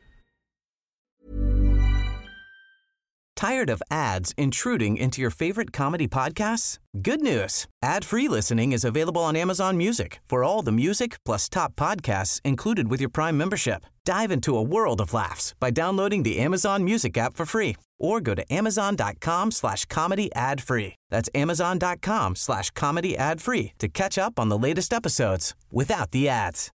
Tired of ads intruding into your favorite comedy podcasts? Good news. Ad-free listening is available on Amazon Music for all the music plus top podcasts included with your Prime membership. Dive into a world of laughs by downloading the Amazon Music app for free or go to amazon.com/comedy ad-free. That's amazon.com/comedy ad-free to catch up on the latest episodes without the ads.